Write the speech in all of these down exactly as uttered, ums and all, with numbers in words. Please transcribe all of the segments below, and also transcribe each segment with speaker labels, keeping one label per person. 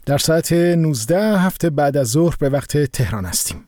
Speaker 1: در ساعت نوزده هفته بعد از ظهر به وقت تهران هستیم.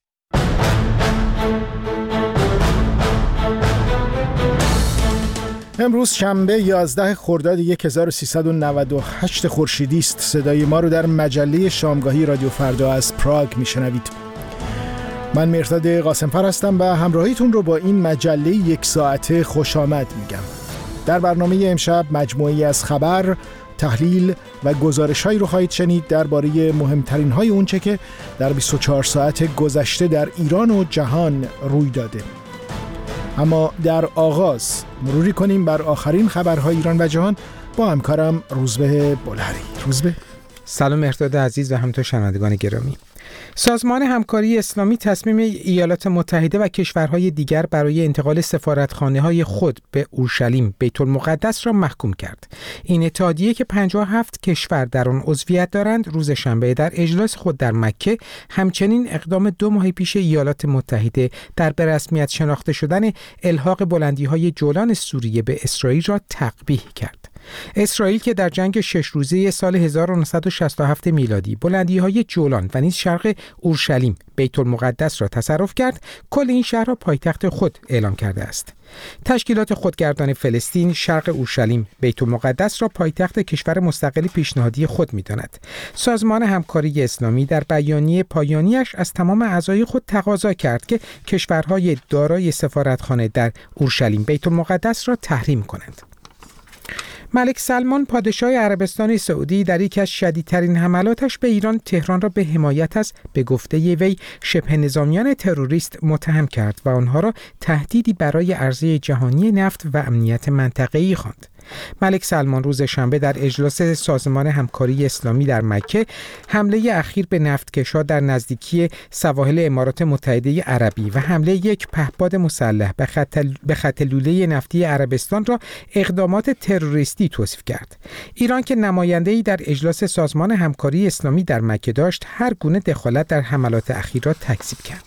Speaker 1: امروز شنبه یازده خرداد هزار و سیصد و نود و هشت خورشیدی است. صدای ما رو در مجله شامگاهی رادیو فردا از پراگ میشنوید. من مرداد قاسمفر هستم و همراهیتون رو با این مجله یک ساعته خوش آمد میگم. در برنامه امشب مجموعی از خبر، تحلیل و گزارش‌هایی رو خواهید شنید درباره مهمترین های اونچه که در بیست و چهار ساعت گذشته در ایران و جهان روی داده. اما در آغاز مروری کنیم بر آخرین خبرهای ایران و جهان با همکارم روزبه بلهری. روزبه،
Speaker 2: سلام مرداد عزیز و همینطور شنوندگان گرامی. سازمان همکاری اسلامی تصمیم ایالات متحده و کشورهای دیگر برای انتقال سفارتخانه‌های خود به اورشلیم بیت المقدس را محکوم کرد. این اتحادیه که پنجاه و هفت کشور در آن عضویت دارند، روز شنبه در اجلاس خود در مکه همچنین اقدام دو ماه پیش ایالات متحده در به رسمیت شناخته شدن الحاق بلندی‌های جولان سوریه به اسرائیل را تقبیح کرد. اسرائیل که در جنگ شش روزه سال هزار و نهصد و شصت و هفت میلادی بلندی‌های جولان و نیز شرق اورشلیم بیت المقدس را تصرف کرد، کل این شهر را پایتخت خود اعلام کرده است. تشکیلات خودگردان فلسطین شرق اورشلیم بیت المقدس را پایتخت کشور مستقل پیشنهادی خود می‌داند. سازمان همکاری اسلامی در بیانیه پایانیش از تمام اعضای خود تقاضا کرد که کشورهای دارای سفارتخانه در اورشلیم بیت المقدس را تحریم کنند. ملک سلمان پادشاه عربستان سعودی در یکی از شدیدترین حملاتش به ایران، تهران را به حمایت از به گفته وی شبه نظامیان تروریست متهم کرد و آنها را تهدیدی برای عرضه جهانی نفت و امنیت منطقه‌ای خواند. ملک سلمان روز شنبه در اجلاس سازمان همکاری اسلامی در مکه حمله اخیر به نفتکش‌ها در نزدیکی سواحل امارات متحده عربی و حمله یک پهپاد مسلح به خط به خط لوله نفتی عربستان را اقدامات تروریستی توصیف کرد. ایران که نماینده‌ای در اجلاس سازمان همکاری اسلامی در مکه داشت، هر گونه دخالت در حملات اخیر را تکذیب کرد.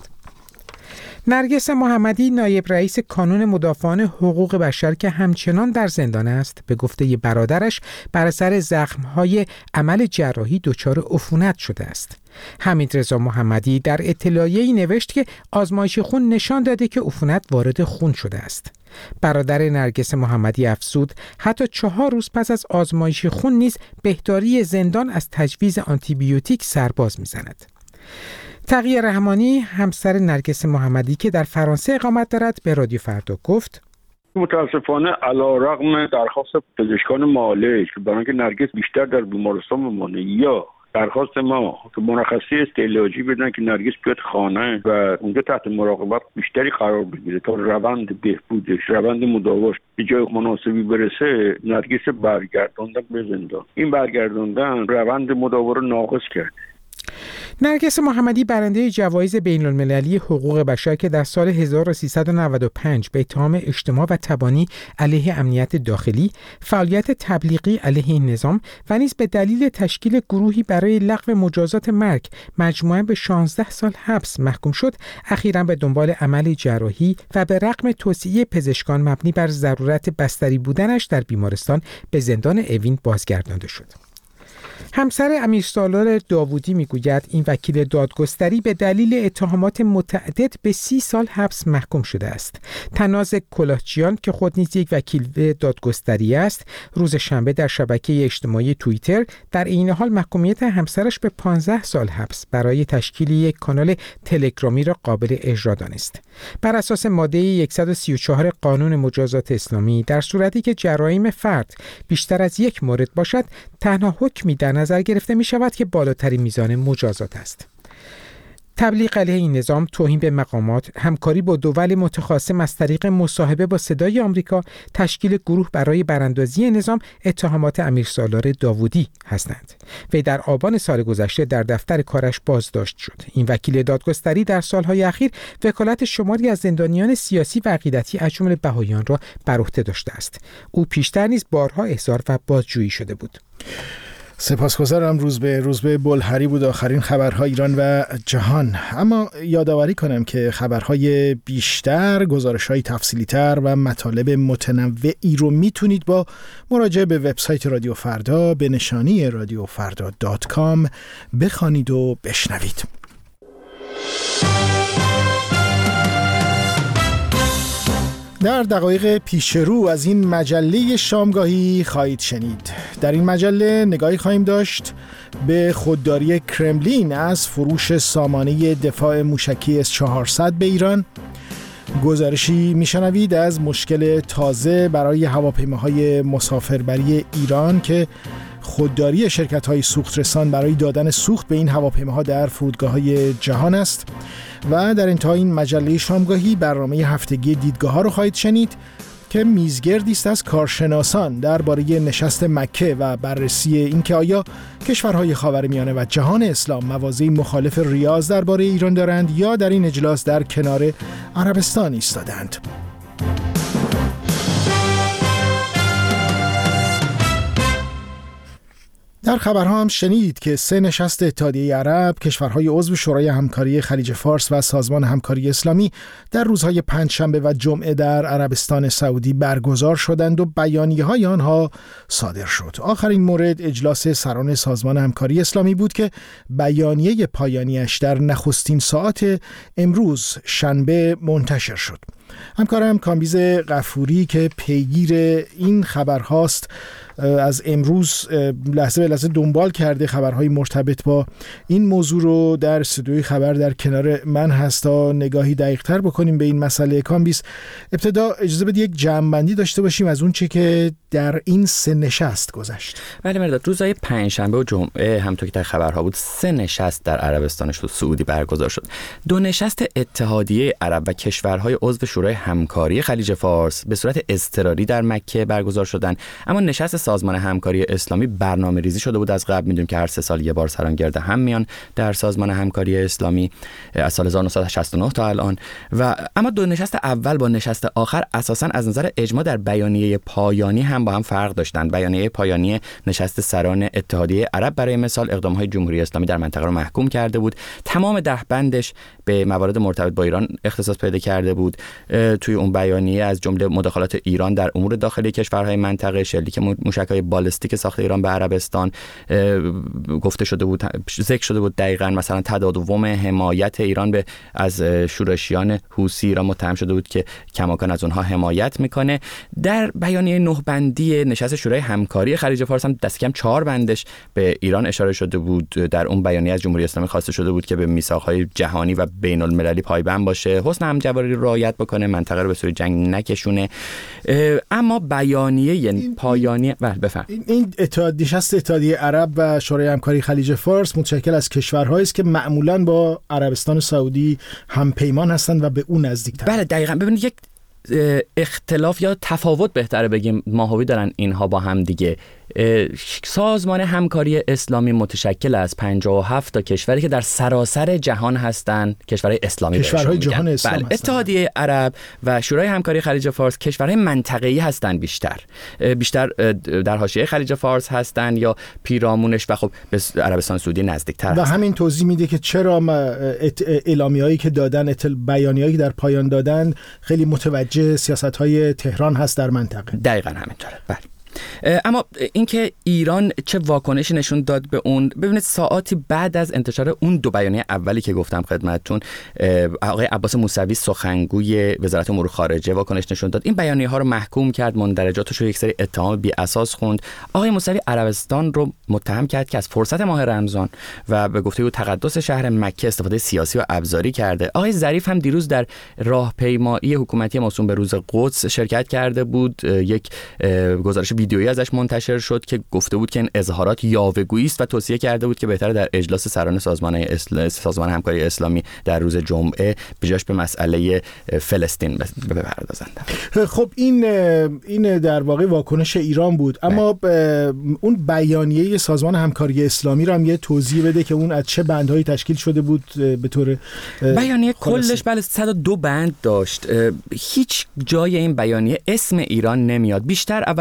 Speaker 2: نرگس محمدی نایب رئیس کانون مدافعان حقوق بشر که همچنان در زندان است، به گفته برادرش بر اثر زخم‌های عمل جراحی دچار عفونت شده است. حمیدرضا محمدی در اطلاعیه‌ای نوشت که آزمایش خون نشان داده که عفونت وارد خون شده است. برادر نرگس محمدی افزود حتی چهار روز پس از آزمایش خون نیز بهداری زندان از تجویز آنتیبیوتیک سرباز می‌زند. تقیه رحمانی همسر نرگس محمدی که در فرانسه اقامت دارد به رادیو فردا گفت:
Speaker 3: متاسفانه علیرغم درخواست پزشکان معالج که برای اینکه نرگس بیشتر در بیمارستان بمانه یا درخواست ما که مرخصی استعلاجی بدن که نرگس بیاد خانه و اونجا تحت مراقبت بیشتری قرار بگیره تا روند بهبودش، روند مداواش به جای مناسبی برسه، نرگس برگرداندن به زندان. این برگرداندن روند مداوا رو ناقص کرد.
Speaker 2: نرگس محمدی برنده جوایز بین‌المللی حقوق بشر که در سال هزار و سیصد و نود و پنج به اتهام اجتماع و تبانی علیه امنیت داخلی، فعالیت تبلیغی علیه این نظام و نیز به دلیل تشکیل گروهی برای لغو مجازات مرگ مجموعاً به شانزده سال حبس محکوم شد، اخیراً به دنبال عمل جراحی و به رغم توصیه پزشکان مبنی بر ضرورت بستری بودنش در بیمارستان به زندان اوین بازگردانده شد. همسر امیرسالار داوودی میگوید این وکیل دادگستری به دلیل اتهامات متعدد به سی سال حبس محکوم شده است. تناز کلاهچیان که خود نیز یک وکیل دادگستری است، روز شنبه در شبکه اجتماعی توییتر در این حال محکومیت همسرش به پانزده سال حبس برای تشکیل یک کانال تلگرامی را قابل اجرا دانست. بر اساس ماده صد و سی و چهار قانون مجازات اسلامی، در صورتی که جرایم فرد بیشتر از یک مورد باشد، تنها حکمی در نظر گرفته می شود که بالاترین میزان مجازات است. تبلیغ علیه این نظام، توهین به مقامات، همکاری با دول متخاصم از طریق مصاحبه با صدای آمریکا، تشکیل گروه برای براندازی نظام اتهامات امیرسالار داوودی هستند. وی در آبان سال گذشته در دفتر کارش بازداشت شد. این وکیل دادگستری در سالهای اخیر وکالت شماری از زندانیان سیاسی و عقیدتی از جمله بهائیان را بر عهده داشته است. او پیشتر نیز بارها احضار و بازجویی شده بود.
Speaker 1: سپاسگزارم. روزبه روزبه بلحری بود آخرین خبرهای ایران و جهان. اما یادآوری کنم که خبرهای بیشتر، گزارش‌های تفصیلی‌تر و مطالب متنوعی رو میتونید با مراجعه به وبسایت رادیو فردا به نشانی رادیو فردا دات کام بخوانید و بشنوید. در دقایق پیش رو از این مجله شامگاهی خواهید شنید. در این مجله نگاهی خواهیم داشت به خودداری کرملین از فروش سامانه دفاع موشکی اس چهارصد به ایران. گزارشی میشنوید از مشکل تازه برای هواپیماهای مسافربری ایران که خودداری شرکت‌های سوخترسان برای دادن سوخت به این هواپیماها در فرودگاه‌های جهان است. و در انتهای این مجله شامگاهی برنامه هفتگی دیدگاه‌ها رو خواهید شنید که میزگردی است از کارشناسان درباره نشست مکه و بررسی اینکه آیا کشورهای خاورمیانه و جهان اسلام مواضعی مخالف ریاض درباره ایران دارند یا در این اجلاس در کنار عربستان ایستادند. در خبرها هم شنید که سه نشست اتحادیه عرب، کشورهای عضو شورای همکاری خلیج فارس و سازمان همکاری اسلامی در روزهای پنجشنبه و جمعه در عربستان سعودی برگزار شدند و بیانیه‌های آنها صادر شد. آخرین مورد اجلاس سران سازمان همکاری اسلامی بود که بیانیه پایانیش در نخستین ساعات امروز شنبه منتشر شد. همکارم کامبیز غفوری که پیگیر این خبرهاست از امروز لحظه به لحظه دنبال کرده خبرهای مرتبط با این موضوع رو در استودیوی خبر در کنار من هست تا نگاهی دقیق تر بکنیم به این مسئله. کامبیز، ابتدا اجازه بدید یک جمع‌بندی داشته باشیم از اون چه که در این سه نشست گذشت.
Speaker 4: بله مرداد، روزهای پنجشنبه و جمعه همونطور که در خبرها بود سه نشست در عربستان سعودی برگزار شد. دو نشست اتحادیه عرب و کشورهای عضو شورای همکاری خلیج فارس به صورت اضطراری در مکه برگزار شدند، اما نشست سازمان همکاری اسلامی برنامه ریزی شده بود از قبل. میدونیم که هر سه سال یه بار سرانگرد هم میان در سازمان همکاری اسلامی از سال هزار و نهصد و شصت و نه تا الان. و اما دو نشست اول با نشست آخر اساساً از نظر اجماع در بیانیه پایانی هم با هم فرق داشتند. بیانیه پایانی نشست سران اتحادیه عرب برای مثال اقدامات جمهوری اسلامی در منطقه رو محکوم کرده بود. تمام ده بندش به موارد مرتبط با ایران اختصاص پیدا کرده بود. توی اون بیانیه از جمله مداخلات ایران در امور داخلی کشورهای منطقه، شلیک موشک‌های بالستیک ساخته ایران به عربستان گفته شده بود، ذکر شده بود دقیقاً مثلا تداوم حمایت ایران به از شورشیان حوثی ایران متهم شده بود که کماکان از اونها حمایت میکنه. در بیانیه نه بندی نشست شورای همکاری خلیج فارس هم دست کم چهار بندش به ایران اشاره شده بود. در اون بیانیه از جمهوری اسلامی خواسته شده بود که به میثاق‌های جهانی و بین المللی پایبند باشه، حسن همجواری رو رعایت بکنه، منطقه رو به سوی جنگ نکشونه. اما بیانیه یعنی پایانی بفهم
Speaker 1: این, این اتحاد نشست اتحادیه عرب و شورای همکاری خلیج فارس متشکل از کشورهایی است که معمولاً با عربستان سعودی هم پیمان هستند و به اون نزدیک‌تر.
Speaker 4: بله دقیقاً. ببینید یک اختلاف یا تفاوت بهتره بگیم ماهوی دارن اینها با هم دیگه. سازمان همکاری اسلامی متشکل از پنجاه و هفت تا کشوری که در سراسر جهان هستند، کشورهای اسلامی،
Speaker 1: کشورهای جهان اسلام
Speaker 4: بله. اتحادیه عرب و شورای همکاری خلیج فارس کشورهای منطقه‌ای هستند، بیشتر بیشتر در حاشیه خلیج فارس هستند یا پیرامونش و خب به عربستان سعودی نزدیک‌تر
Speaker 1: و همین توضیح میده که چرا اعلامیه‌ای که دادن، بیانیه‌ای در پایان دادن خیلی متوجه سیاست‌های تهران هست در منطقه.
Speaker 4: دقیقاً همینطوره. بله. اما اینکه ایران چه واکنشی نشون داد به اون، ببینید ساعاتی بعد از انتشار اون دو بیانیه اولی که گفتم خدمتتون، آقای عباس موسوی سخنگوی وزارت امور خارجه واکنش نشون داد. این بیانیه ها رو محکوم کرد، مندرجاتش رو یک سری اتهام بی اساس خوند. آقای موسوی عربستان رو متهم کرد که از فرصت ماه رمضان و به گفته او تقدس شهر مکه استفاده سیاسی و ابزاری کرده. آقای ظریف هم دیروز در راهپیمایی حکومتی موسوم به روز قدس شرکت کرده بود. یک گزارش ویدیویی ازش منتشر شد که گفته بود که این اظهارات یاوه‌گویی است و توصیه کرده بود که بهتره در اجلاس سران سازمان اسل... سازمان همکاری اسلامی در روز جمعه بجاش به مسئله فلسطین بپردازند.
Speaker 1: خب این این در واقع واکنش ایران بود، اما اون بیانیه سازمان همکاری اسلامی رو هم یه توضیح بده که اون از چه بندهایی تشکیل شده بود به طور
Speaker 4: بیانیه کلش بله صد و دو بند داشت. هیچ جای این بیانیه اسم ایران نمیاد، بیشتر اولا معطوف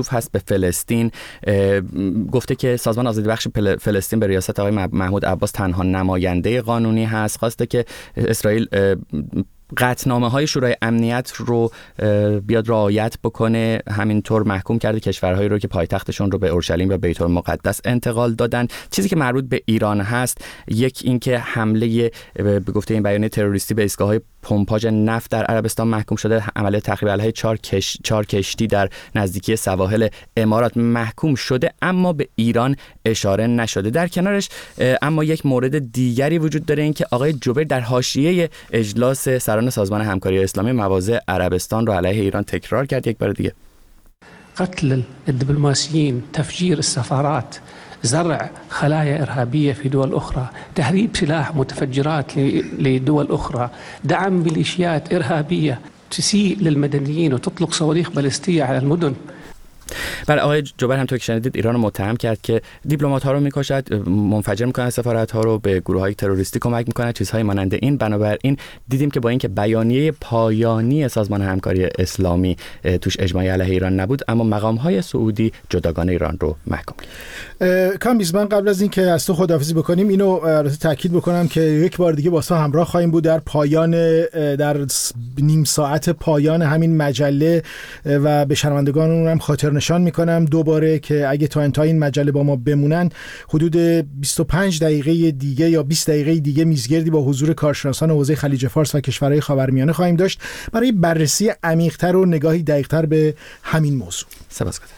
Speaker 4: هست به فلسطین. گفته که سازمان آزادی بخش فلسطین به ریاست آقای محمود عباس تنها نماینده قانونی هست. خواسته که اسرائیل قطعنامه های شورای امنیت رو بیاد رعایت بکنه. همینطور محکوم کرده کشورهایی رو که پایتختشون رو به اورشلیم و بیت المقدس انتقال دادن. چیزی که مربوط به ایران هست، یک اینکه حمله به گفته این بیانیه تروریستی به ایستگاه‌های پمپاژ نفت در عربستان محکوم شده، عملیات تخریب علیه چهار کش... چهار کشتی در نزدیکی سواحل امارات محکوم شده، اما به ایران اشاره نشده. در کنارش اما یک مورد دیگری وجود داره، این که آقای جبیر در حاشیه اجلاس سران سازمان همکاری اسلامی مواضع عربستان رو علیه ایران تکرار کرد یک بار دیگه.
Speaker 5: قتل الدبلوماسيين، تفجير السفارات، زرع خلايا إرهابية في دول أخرى، تهريب سلاح متفجرات لدول أخرى، دعم ميليشيات إرهابية تسيء للمدنيين وتطلق صواريخ باليستية على المدن.
Speaker 4: بله، آقای جبر همونطور که شنیدید ایران رو متهم کرد که دیپلمات ها رو میکشد، منفجر میکنه سفارت ها رو، به گروه های تروریستی کمک میکنه، چیزهای مانند این. بنابراین دیدیم که با اینکه بیانیه پایانی سازمان همکاری اسلامی توش اجماعی علیه ایران نبود، اما مقام های سعودی جداگانه ایران رو محکوم کرد.
Speaker 1: کامبیز، من قبل از اینکه از تو خداحافظی بکنیم اینو البته تاکید بکنم که یک بار دیگه با تو همراه خواهیم بود در پایان در نیم ساعت پایان همین مجله و به شنوندگان هم خاطر نشان میکنم دوباره که اگه تا انتهای این مجله با ما بمونن، حدود بیست و پنج دقیقه دیگه یا بیست دقیقه دیگه میزگردی با حضور کارشناسان حوزه خلیج فارس و کشورهای خاورمیانه خواهیم داشت برای بررسی عمیق‌تر و نگاهی دقیق‌تر به همین موضوع.
Speaker 4: سپاسگزارم.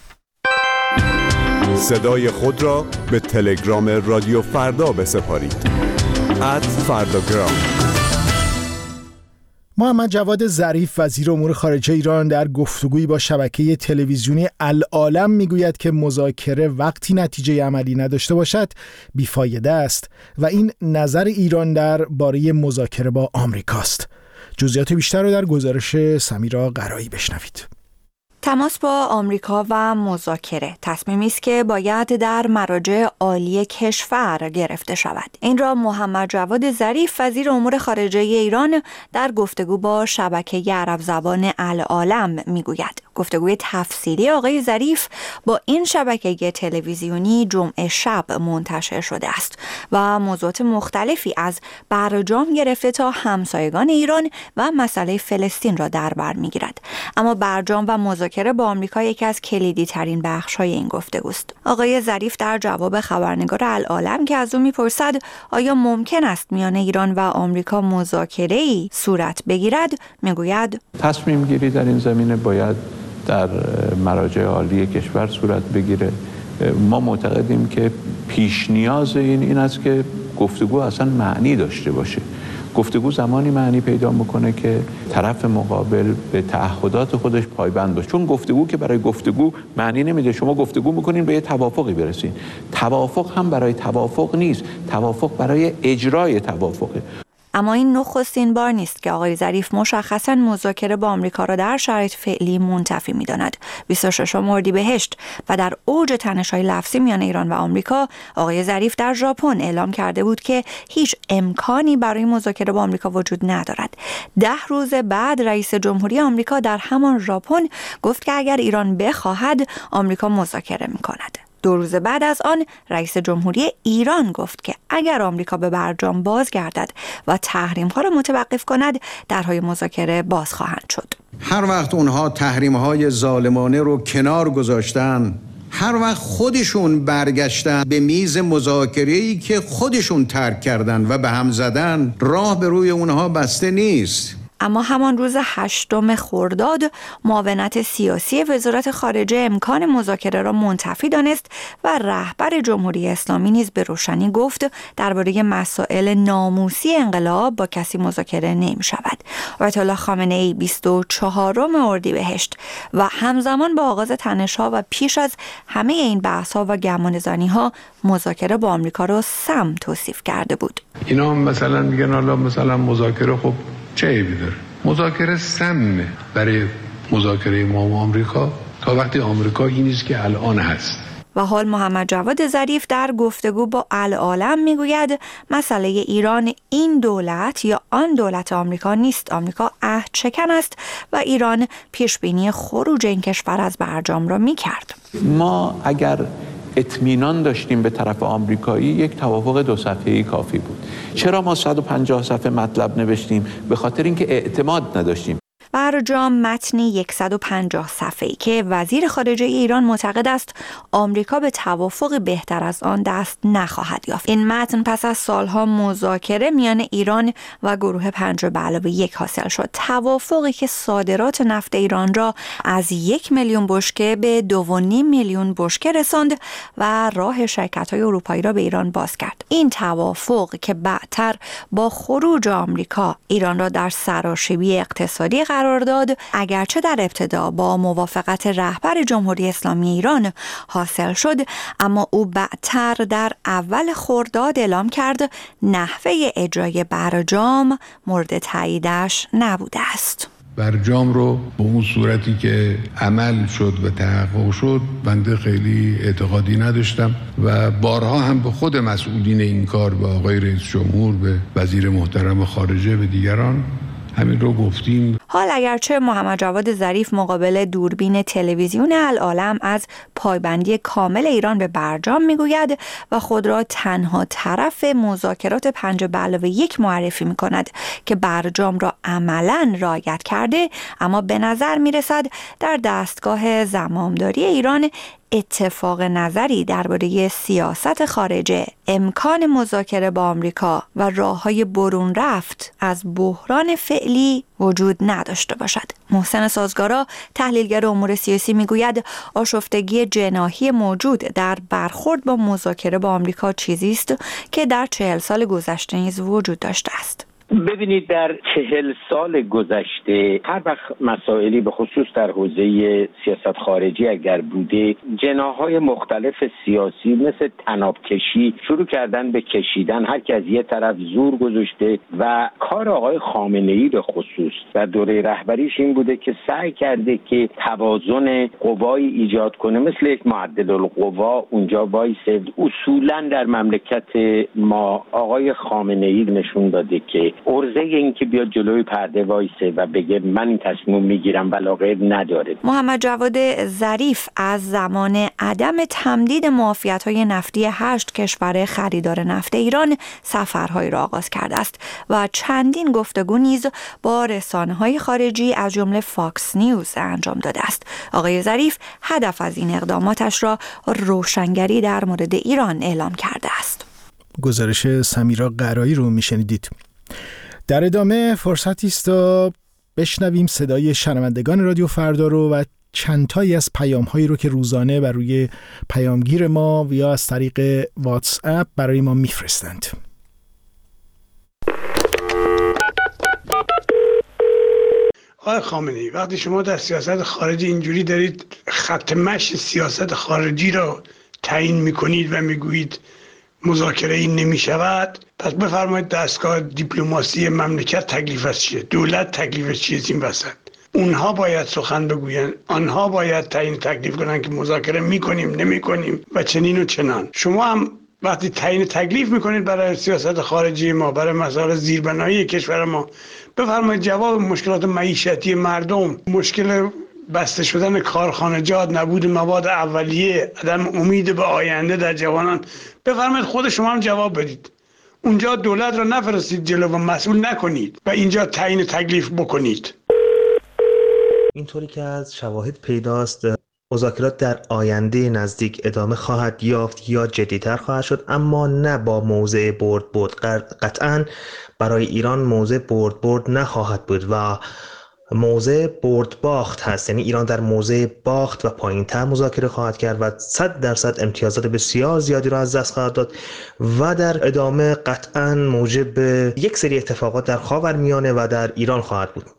Speaker 6: صدای خود را به تلگرام رادیو فردا بسپارید. ات فرداگرام.
Speaker 1: محمد جواد ظریف وزیر امور خارجه ایران در گفتگویی با شبکه تلویزیونی العالم میگوید که مذاکره وقتی نتیجه عملی نداشته باشد بیفایده است و این نظر ایران در باره مذاکره با آمریکاست. جزئیات بیشتر رو در گزارش سمیرا قرایی بشنوید.
Speaker 7: تماس با آمریکا و مذاکره تصمیمی است که باید در مراجع عالی کشور گرفته شود. این را محمد جواد ظریف وزیر امور خارجه ایران در گفتگو با شبکه عرب زبان العالم میگوید. گفتگوی تفصیلی آقای ظریف با این شبکه تلویزیونی جمعه شب منتشر شده است و موضوعات مختلفی از برجام گرفته تا همسایگان ایران و مسئله فلسطین را در بر میگیرد. اما برجام و مذاکره با آمریکا یکی از کلیدی ترین بخش‌های این گفتگوست. آقای ظریف در جواب خبرنگار العالم که از او میپرسد آیا ممکن است میان ایران و آمریکا مذاکره‌ای صورت بگیرد، میگوید
Speaker 8: تصمیم گیری در این زمینه باید در مراجع عالی کشور صورت بگیره. ما معتقدیم که پیش نیاز این این است که گفتگو اصلا معنی داشته باشه. گفتگو زمانی معنی پیدا میکنه که طرف مقابل به تعهدات خودش پایبند باشه. چون گفتگو که برای گفتگو معنی نمیده. شما گفتگو میکنین به یه توافقی برسین. توافق هم برای توافق نیست. توافق برای اجرای توافقه.
Speaker 7: اما این نخستین بار نیست که آقای ظریف مشخصاً مذاکره با آمریکا را در شرایط فعلی منتفی می‌داند. بیست و ششم اردیبهشت و در اوج تنش‌های لفظی میان ایران و آمریکا، آقای ظریف در ژاپن اعلام کرده بود که هیچ امکانی برای مذاکره با آمریکا وجود ندارد. ده روز بعد رئیس جمهوری آمریکا در همان ژاپن گفت که اگر ایران بخواهد آمریکا مذاکره می‌کند. دو روز بعد از آن رئیس جمهوری ایران گفت که اگر آمریکا به برجام بازگردد و تحریم‌ها را متوقف کند، درهای مذاکره باز خواهند شد.
Speaker 9: هر وقت اونها تحریم‌های ظالمانه رو کنار گذاشتن، هر وقت خودشون برگشتن به میز مذاکره‌ای که خودشون ترک کردن و به هم زدن، راه به روی اونها بسته نیست.
Speaker 7: اما همان روز هشتم خرداد معاونت سیاسی وزارت خارجه امکان مذاکره را منتفی دانست و رهبر جمهوری اسلامی نیز به روشنی گفت درباره مسائل ناموسی انقلاب با کسی مذاکره نمی شود. آیت الله خامنه ای بیست و چهارم اردیبهشت و همزمان با آغاز تنش‌ها و پیش از همه این بحث‌ها و گمانه‌زنی‌ها مذاکره با آمریکا را سم توصیف کرده بود.
Speaker 10: اینا مثلا میگن حالا مثلا مذاکره خب چه عیبی داره؟ مذاکره سمه برای مذاکره ما و آمریکا تا وقتی آمریکا این نیست که الان هست.
Speaker 7: و حال محمد جواد ظریف در گفتگو با العالم میگوید مسئله ایران این دولت یا آن دولت آمریکا نیست. آمریکا عهد شکن است و ایران پیشبینی خروج این کشور از برجام را میکرد.
Speaker 8: ما اگر اطمینان داشتیم به طرف آمریکایی، یک توافق دو صفحه‌ای کافی بود. چرا ما صد و پنجاه صفحه مطلب نوشتیم؟ به خاطر اینکه اعتماد نداشتیم.
Speaker 7: برجام متنی صد و پنجاه صفحه‌ای که وزیر خارجه ایران معتقد است آمریکا به توافق بهتر از آن دست نخواهد یافت. این متن پس از سالها مذاکره میان ایران و گروه پنج به علاوه یک حاصل شد. توافقی که صادرات نفت ایران را از یک میلیون بشکه به دو و نیم میلیون بشکه رساند و راه شرکت‌های اروپایی را به ایران باز کرد. این توافق که بعدتر با خروج آمریکا ایران را در سراشیبی اقتصادی قرار داد، اگرچه در ابتدا با موافقت رهبر جمهوری اسلامی ایران حاصل شد، اما او بعدتر در اول خرداد اعلام کرد نحوه اجرای برجام مورد تاییدش نبوده است.
Speaker 10: برجام رو به اون صورتی که عمل شد و تحقق شد بنده خیلی اعتقادی نداشتم و بارها هم به خود مسئولین این کار، به آقای رئیس جمهور، به وزیر محترم خارجه، به دیگران همین رو گفتیم.
Speaker 7: حال اگرچه محمد جواد ظریف مقابل دوربین تلویزیون العالم از پایبندی کامل ایران به برجام میگوید و خود را تنها طرف مذاکرات پنج به علاوه یک معرفی میکند که برجام را عملاً رعایت کرده، اما به نظر میرسد در دستگاه زمامداری ایران اتفاق نظری درباره سیاست خارجه، امکان مذاکره با آمریکا و راه‌های برون رفت از بحران فعلی وجود نداشته باشد. محسن سازگارا، تحلیلگر امور سیاسی، میگوید آشفتگی جناحی موجود در برخورد با مذاکره با آمریکا چیزی است که در چهل سال گذشته نیز وجود داشته است.
Speaker 11: ببینید، در چهل سال گذشته هر وقت مسائلی به خصوص در حوزه سیاست خارجی اگر بوده، جناح‌های مختلف سیاسی مثل طناب کشی شروع کردن به کشیدن، هر کی از یه طرف زور گذاشته و کار آقای خامنه‌ای به خصوص در دوره رهبریش این بوده که سعی کرده که توازن قوایی ایجاد کنه، مثل یک معدل القوا اونجا وایسه. اصولاً در مملکت ما آقای خامنه‌ای نشون داده که ارزه این که بیاد جلوی پرده وایسه و بگه من این تصمیم میگیرم ولا غیر نداره.
Speaker 7: محمد جواد ظریف از زمان عدم تمدید معافیت‌های نفتی هشت کشور خریدار نفت ایران سفرهای را آغاز کرده است و چندین گفتگو نیز با رسانه‌های خارجی از جمله فاکس نیوز انجام داده است. آقای ظریف هدف از این اقداماتش را روشنگری در مورد ایران اعلام کرده است.
Speaker 1: گزارش سمیرا قرایی رو میشنیدید. در ادامه فرصتی است تا بشنویم صدای شنوندگان رادیو فردا رو و چند تایی از پیام‌هایی رو که روزانه بر روی پیامگیر ما یا از طریق واتس اپ برای ما میفرستند.
Speaker 12: آقای خامنه‌ای، وقتی شما در سیاست خارجی اینجوری دارید خط مشی سیاست خارجی را تعیین می‌کنید و می‌گویید مذاکره این نمی شود، پس بفرمایید دستگاه دیپلماسی مملکت تکلیفش چیه؟ دولت تکلیفش چیه این وسط؟ اونها باید سخن بگوین، آنها باید تعیین تکلیف کنن که مذاکره میکنیم نمیکنیم و چنین و چنان. شما هم وقتی تعیین تکلیف میکنید برای سیاست خارجی ما، برای مسائل زیربنایی کشور ما، بفرمایید جواب مشکلات معیشتی مردم، مشکل بسته شدن کارخانجات، نبود مواد اولیه، عدم امید به آینده در جوانان، بفرمایید خود شما هم جواب بدید. اونجا دولت را نفرستید جلو و مسئول نکنید و اینجا تعیین تکلیف بکنید.
Speaker 13: اینطوری که از شواهد پیداست مذاکرات در آینده نزدیک ادامه خواهد یافت یا جدی‌تر خواهد شد، اما نه با موضع برد برد. قطعاً برای ایران موضع برد برد نخواهد بود و موضع برد باخت هست، یعنی ایران در موضع باخت و پایین‌تر مذاکره خواهد کرد و صد درصد امتیازات بسیار زیادی را از دست خواهد داد و در ادامه قطعاً موجب یک سری اتفاقات در خاورمیانه و در ایران خواهد بود.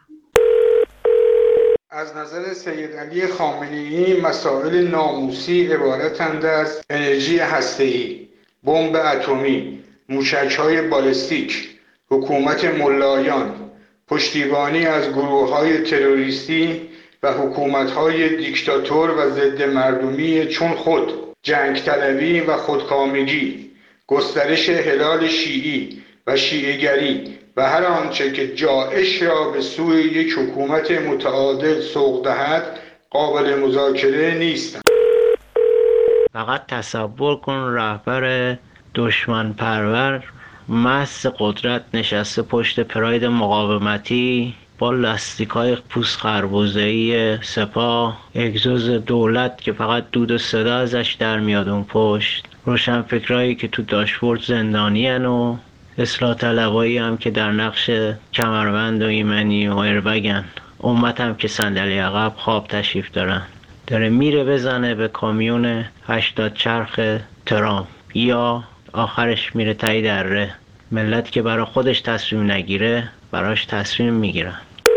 Speaker 14: از نظر سید علی خامنه‌ای مسائل ناموسی عبارتند از انرژی هسته‌ای، بمب اتمی، موشک‌های بالستیک، حکومت ملایان، پشتیبانی از گروه‌های تروریستی و حکومت‌های دیکتاتور و ضد مردمی چون خود. جنگ طلبی و خودکامگی، گسترش هلال شیعی و شیعه‌گری و هر آنچه که جائش را به سوی یک حکومت متعادل سوق دهد قابل مذاکره نیستند.
Speaker 15: فقط تصور کن رهبر دشمن پرور مست قدرت نشسته پشت پراید مقاومتی با لاستیکای پوست خربزه‌ای سپاه، اگزوز دولت که فقط دود و صدا ازش در میاد اون پشت، روشنفکرایی که تو داشبورد زندانی‌ان و اصلاح طلبایی هم که در نقش کمربند و ایمنی و ایربگن، امت هم که صندلی عقب خواب تشریف دارن. داره میره بزنه به کامیون هشتاد چرخ ترام یا آخرش میره تایی دره. ملت که برای خودش تصمیم نگیره براش تصمیم میگیرن.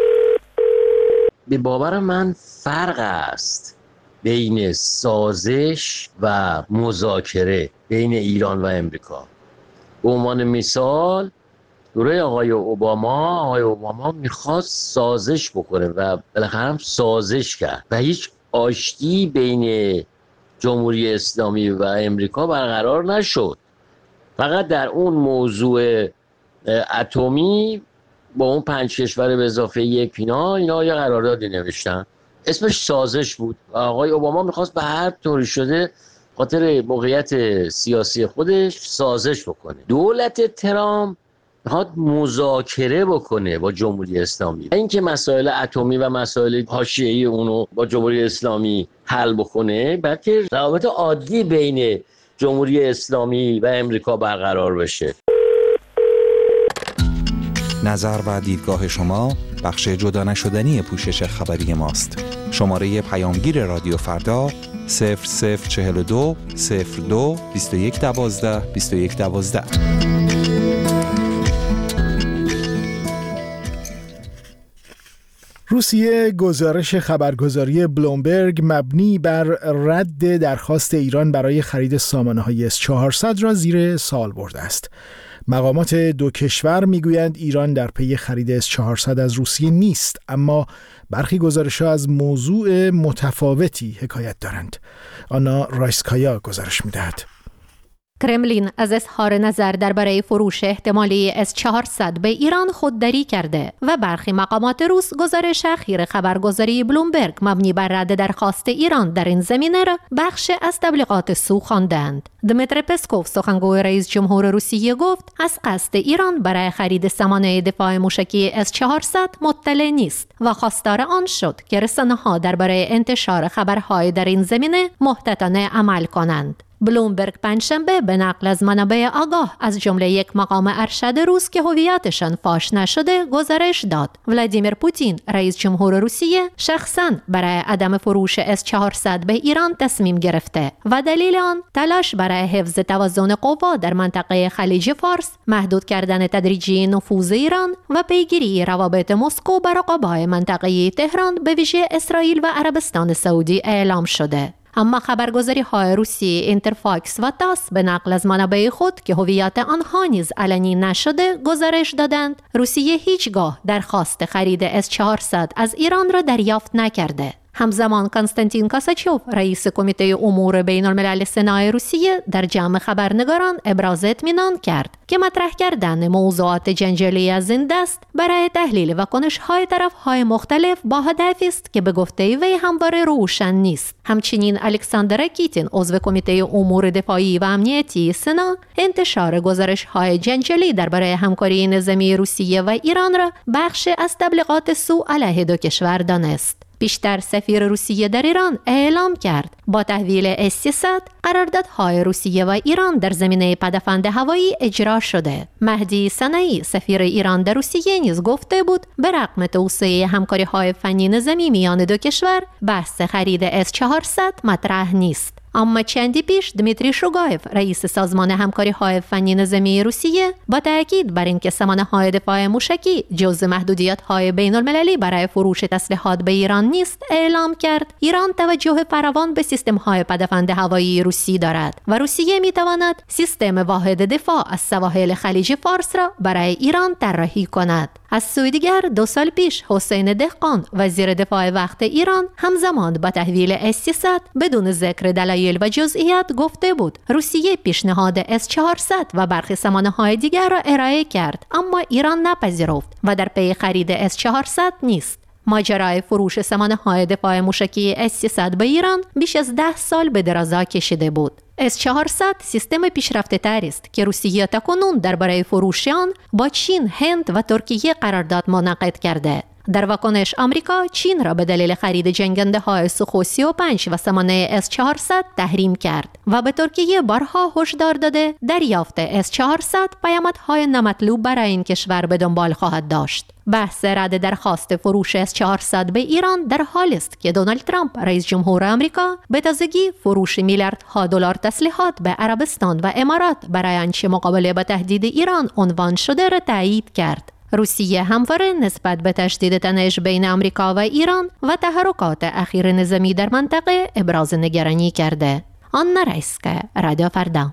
Speaker 16: به باور من فرق است بین سازش و مذاکره بین ایران و امریکا. به عنوان مثال دوره آقای اوباما آقای اوباما میخواست سازش بکنه و بالاخره هم سازش کرد و هیچ آشتی بین جمهوری اسلامی و امریکا برقرار نشد. فقط در اون موضوع اتمی با اون پنج کشور به اضافه یک اینا اینا یه قراردادی نوشتن، اسمش سازش بود. آقای اوباما میخواست به هر طوری شده خاطر موقعیت سیاسی خودش سازش بکنه. دولت ترامپ میخواد مذاکره بکنه با جمهوری اسلامی، اینکه مسائل اتمی و مسائل حاشیه‌ای اونو با جمهوری اسلامی حل بکنه، بلکه روابط عادی بین جمهوری اسلامی و امریکا برقرار بشه.
Speaker 17: نظر و دیدگاه شما بخش جدا نشدنی پوشش خبری ماست. شماره پیامگیر رادیو فردا صفر صفر چهل و دو صفر دو بیست و یک دوازده بیست و یک دوازده.
Speaker 1: روسیه گزارش خبرگزاری بلومبرگ مبنی بر رد درخواست ایران برای خرید سامانه‌های اس چهارصد را زیر سوال برده است. مقامات دو کشور میگویند ایران در پی خرید اس چهارصد از روسیه نیست، اما برخی گزارش‌ها از موضوع متفاوتی حکایت دارند. آنا رایسکایا گزارش می‌دهد.
Speaker 18: کرملین از اظهار نظر درباره فروش احتمالی اس چهارصد به ایران خودداری کرده و برخی مقامات روس گزارش اخیر خبرگزاری بلومبرگ مبنی بر رد درخواست ایران در این زمینه را بخش از تبلیغات سو خواندند. دمیتری پسکوف سخنگوی رئیس جمهور روسیه گفت از قصد ایران برای خرید سامانه دفاع موشکی اس چهارصد مطلع نیست و خواستار آن شد که رسانه‌ها درباره انتشار خبرهای در این زمینه محتاطانه عمل کنند. بلومبرگ پنجشنبه به نقل از منابع آگاه از جمله یک مقام ارشد روس که هویتشان فاش نشده گزارش داد ولادیمیر پوتین رئیس جمهور روسیه شخصاً برای عدم فروش اس چهارصد به ایران تصمیم گرفته و دلیل آن تلاش برای حفظ توازن قوا در منطقه خلیج فارس، محدود کردن تدریجی نفوذ ایران و پیگیری روابط مسکو با رقبای منطقه تهران به ویژه اسرائیل و عربستان سعودی اعلام شده. اما خبرگزاری های روسی اینترفاکس و تاس به نقل از منابع خود که هویت آنها نیز علنی نشده گزارش دادند روسیه هیچگاه درخواست خرید اس چهارصد از ایران را دریافت نکرده. همزمان کنستانتین کاساچوف رئیس کمیته امور بین الملل سنا روسیه در جمع خبرنگاران ابراز اطمینان کرد که مطرح کردن موضوعات جنجالی از این دست برای تحلیل واکنش‌های طرف‌های مختلف با هدف است که به گفته وی همواره روشن نیست. همچنین الکساندر کیتین عضو کمیته امور دفاعی و امنیتی سنا انتشار گزارش‌های جنجالی درباره همکاری نظامی روسیه و ایران را بخش از تبلیغات سو علیه دو کشور دانست. پیشتر سفیر روسیه در ایران اعلام کرد با تحویل اس سیصد قراردادهای روسیه و ایران در زمینه پدافند هوایی اجرا شده. مهدی سنایی سفیر ایران در روسیه نیز گفته بود به رغم توسعه همکاری‌های فنی نظامی میان دو کشور بحث خرید اس چهارصد مطرح نیست. اما چندی پیش دمیتری شوگایف رئیس سازمان همکاری‌های فنی نظامی روسیه با تاکید بر اینکه سامانه‌های دفاع موشکی جزء محدودیت‌های بین‌المللی برای فروش تسلیحات به ایران نیست اعلام کرد ایران توجه فراوان به سیستم‌های پدافند هوایی روسی دارد و روسیه می‌تواند سیستم واحد دفاع از سواحل خلیج فارس را برای ایران طراحی کند. از سوی دیگر دو سال پیش حسین دهقان وزیر دفاع وقت ایران همزمان با تحویل اس سیصد بدون ذکر دلایل تفصیل و جزئیات گفته بود روسیه پیشنهاد اس چهارصد و برخی سامانه‌های دیگر را ارائه کرد، اما ایران نپذیرفت و در پی خرید اس چهارصد نیست. ماجرای فروش سامانه‌های دفاع موشکی اس سیصد به ایران بیش از ده سال به درازا کشیده بود. اس چهارصد سیستم پیشرفته تری است که روسیه تاکنون درباره فروش آن با چین، هند و ترکیه قرارداد منعقد کرده. در واکنش آمریکا چین را به دلیل خرید جنگنده های سوخو سی و پنج و سامانه اس چهارصد تحریم کرد و به ترکیه بارها هشدار داده دریافت اس چهارصد پیامدهای نامطلوب برای این کشور به دنبال خواهد داشت. بحث رد درخواست فروش اس چهارصد به ایران در حالی است که دونالد ترامپ رئیس جمهور آمریکا به تازگی فروش میلیاردها دلار تسلیحات به عربستان و امارات برای آنچه مقابله با تهدید ایران عنوان شده را تایید کرد. روسیه همواره نسبت به تشدید تنش بین آمریکا و ایران و تحرکات اخیر نظامی در منطقه ابراز نگرانی کرده. آنا رایسکا، رادیو فردا.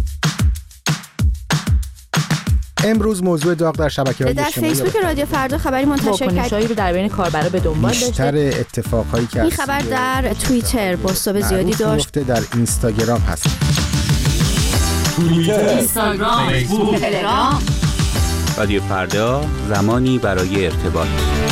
Speaker 1: امروز موضوع داغ در شبکه‌های اجتماعی
Speaker 19: در فیسبوک رادیو فردا خبری منتشر کرد. واکنش‌هایی رو در بین کاربرا به دنبال داشته.
Speaker 1: بیشتر اتفاقایی که
Speaker 19: این خبر در توییتر بازتاب زیادی داشت.
Speaker 1: در اینستاگرام هست.
Speaker 20: توییتر، اینستاگرام، فیسبوک، تلگرام. رادیو فردا، زمانی برای ارتباط.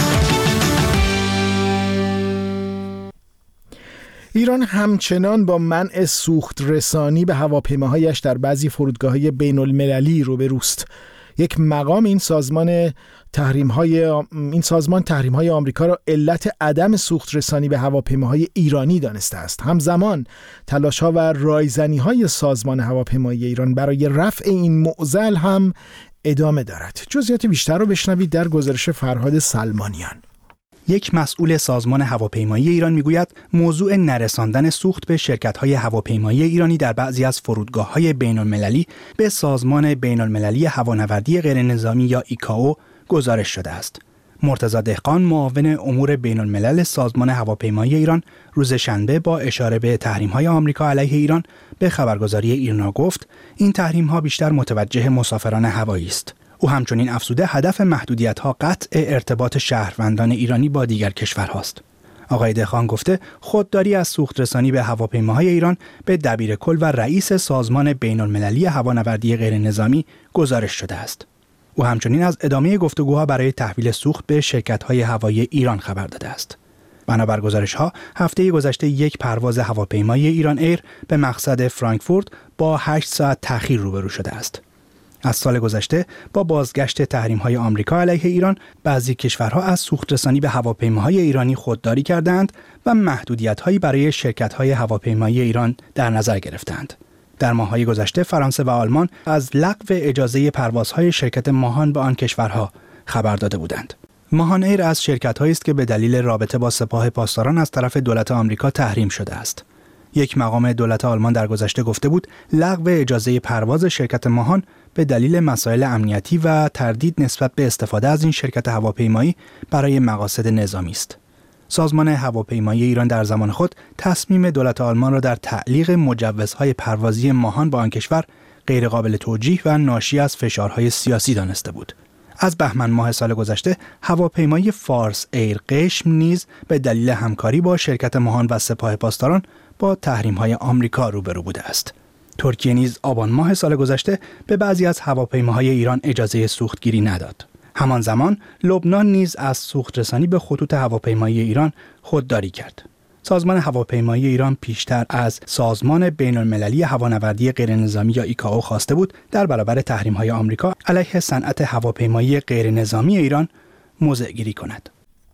Speaker 1: ایران همچنان با منع سوخت رسانی به هواپیماهایش در بعضی فرودگاه‌های بین‌المللی روبروست. یک مقام این سازمان تحریم‌های این سازمان تحریم‌های آمریکا را علت عدم سوخت رسانی به هواپیماهای ایرانی دانسته است. همزمان تلاش‌ها و رایزنی‌های سازمان هواپیمایی ایران برای رفع این معضل هم ادامه دارد. جزئیات بیشتر رو بشنوید در گزارش فرهاد سلمانیان.
Speaker 21: یک مسئول سازمان هواپیمایی ایران میگوید موضوع نرساندن سوخت به شرکت‌های هواپیمایی ایرانی در بعضی از فرودگاه‌های بین‌المللی به سازمان بین‌المللی هوانوردی غیرنظامی یا ایکائو گزارش شده است. مرتضی دهقان، معاون امور بین‌الملل سازمان هواپیمایی ایران، روز شنبه با اشاره به تحریم‌های آمریکا علیه ایران به خبرگزاری ایرنا گفت این تحریم‌ها بیشتر متوجه مسافران هوایی است. او همچنین افزوده هدف محدودیت‌ها قطع ارتباط شهروندان ایرانی با دیگر کشورهاست. آقای دهقان گفته خودداری از سوخت رسانی به هواپیماهای ایران به دبیرکل و رئیس سازمان بین‌المللی هوانوردی غیرنظامی گزارش شده است. او همچنین از ادامه گفتگوها برای تحویل سوخت به شرکت‌های هوایی ایران خبر داده است. بنابر گزارش‌ها هفته گذشته یک پرواز هواپیمای ایران ایر به مقصد فرانکفورت با هشت ساعت تأخیر روبرو شده است. از سال گذشته با بازگشت تحریم‌های آمریکا علیه ایران، بعضی کشورها از سوخت رسانی به هواپیماهای ایرانی خودداری کردند و محدودیت‌هایی برای شرکت‌های هواپیمایی ایران در نظر گرفتند. در ماه‌های گذشته فرانسه و آلمان از لغو اجازه پروازهای شرکت ماهان به آن کشورها خبر داده بودند. ماهان ایر از شرکت‌هایی است که به دلیل رابطه با سپاه پاسداران از طرف دولت آمریکا تحریم شده است. یک مقام دولت آلمان در گذشته گفته بود لغو اجازه پرواز شرکت ماهان به دلیل مسائل امنیتی و تردید نسبت به استفاده از این شرکت هواپیمایی برای مقاصد نظامی است. سازمان هواپیمایی ایران در زمان خود تصمیم دولت آلمان را در تعلیق مجوزهای پروازی ماهان با آن کشور غیرقابل توجیه و ناشی از فشارهای سیاسی دانسته بود. از بهمن ماه سال گذشته هواپیمای فارس ایر قشم نیز به دلیل همکاری با شرکت ماهان و سپاه پاسداران با تحریم‌های آمریکا روبرو بوده است. ترکیه نیز آبان ماه سال گذشته به بعضی از هواپیماهای ایران اجازه سوختگیری نداد. همان زمان لبنان نیز از سوخت رسانی به خطوط هواپیمایی ایران خودداری کرد. سازمان هواپیمایی ایران پیشتر از سازمان بین‌المللی هوانوردی غیرنظامی یا ایکائو خواسته بود در برابر تحریم‌های آمریکا علیه صنعت هواپیمایی غیرنظامی ایران موضع گیری کند.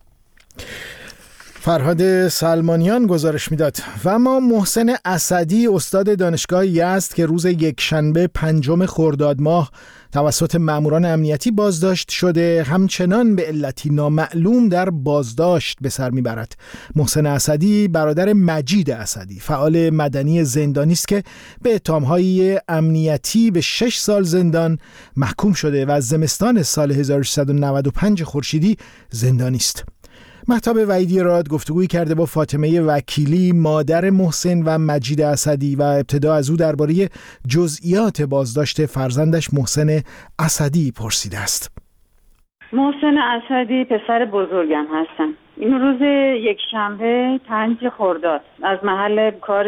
Speaker 1: فرهاد سلمانیان گزارش میداد. و اما محسن اسدی، استاد دانشگاه یزد که روز یکشنبه پنجم خرداد ماه توسط ماموران امنیتی بازداشت شده، همچنان به علتی نامعلوم در بازداشت به سر میبرد. محسن اسدی برادر مجید اسدی، فعال مدنی زندانی است که به اتهام‌های امنیتی به شش سال زندان محکوم شده و از زمستان سال هزار و سیصد و نود و پنج خورشیدی زندانی است. مهتاب وحیدی راد گفتگویی کرده با فاطمه وکیلی، مادر محسن و مجید اسدی، و ابتدا از او درباره جزئیات بازداشت فرزندش محسن اسدی پرسیده است.
Speaker 22: محسن اسدی پسر بزرگم هستم. این روز یک شنبه پنج خرداد از محل کارش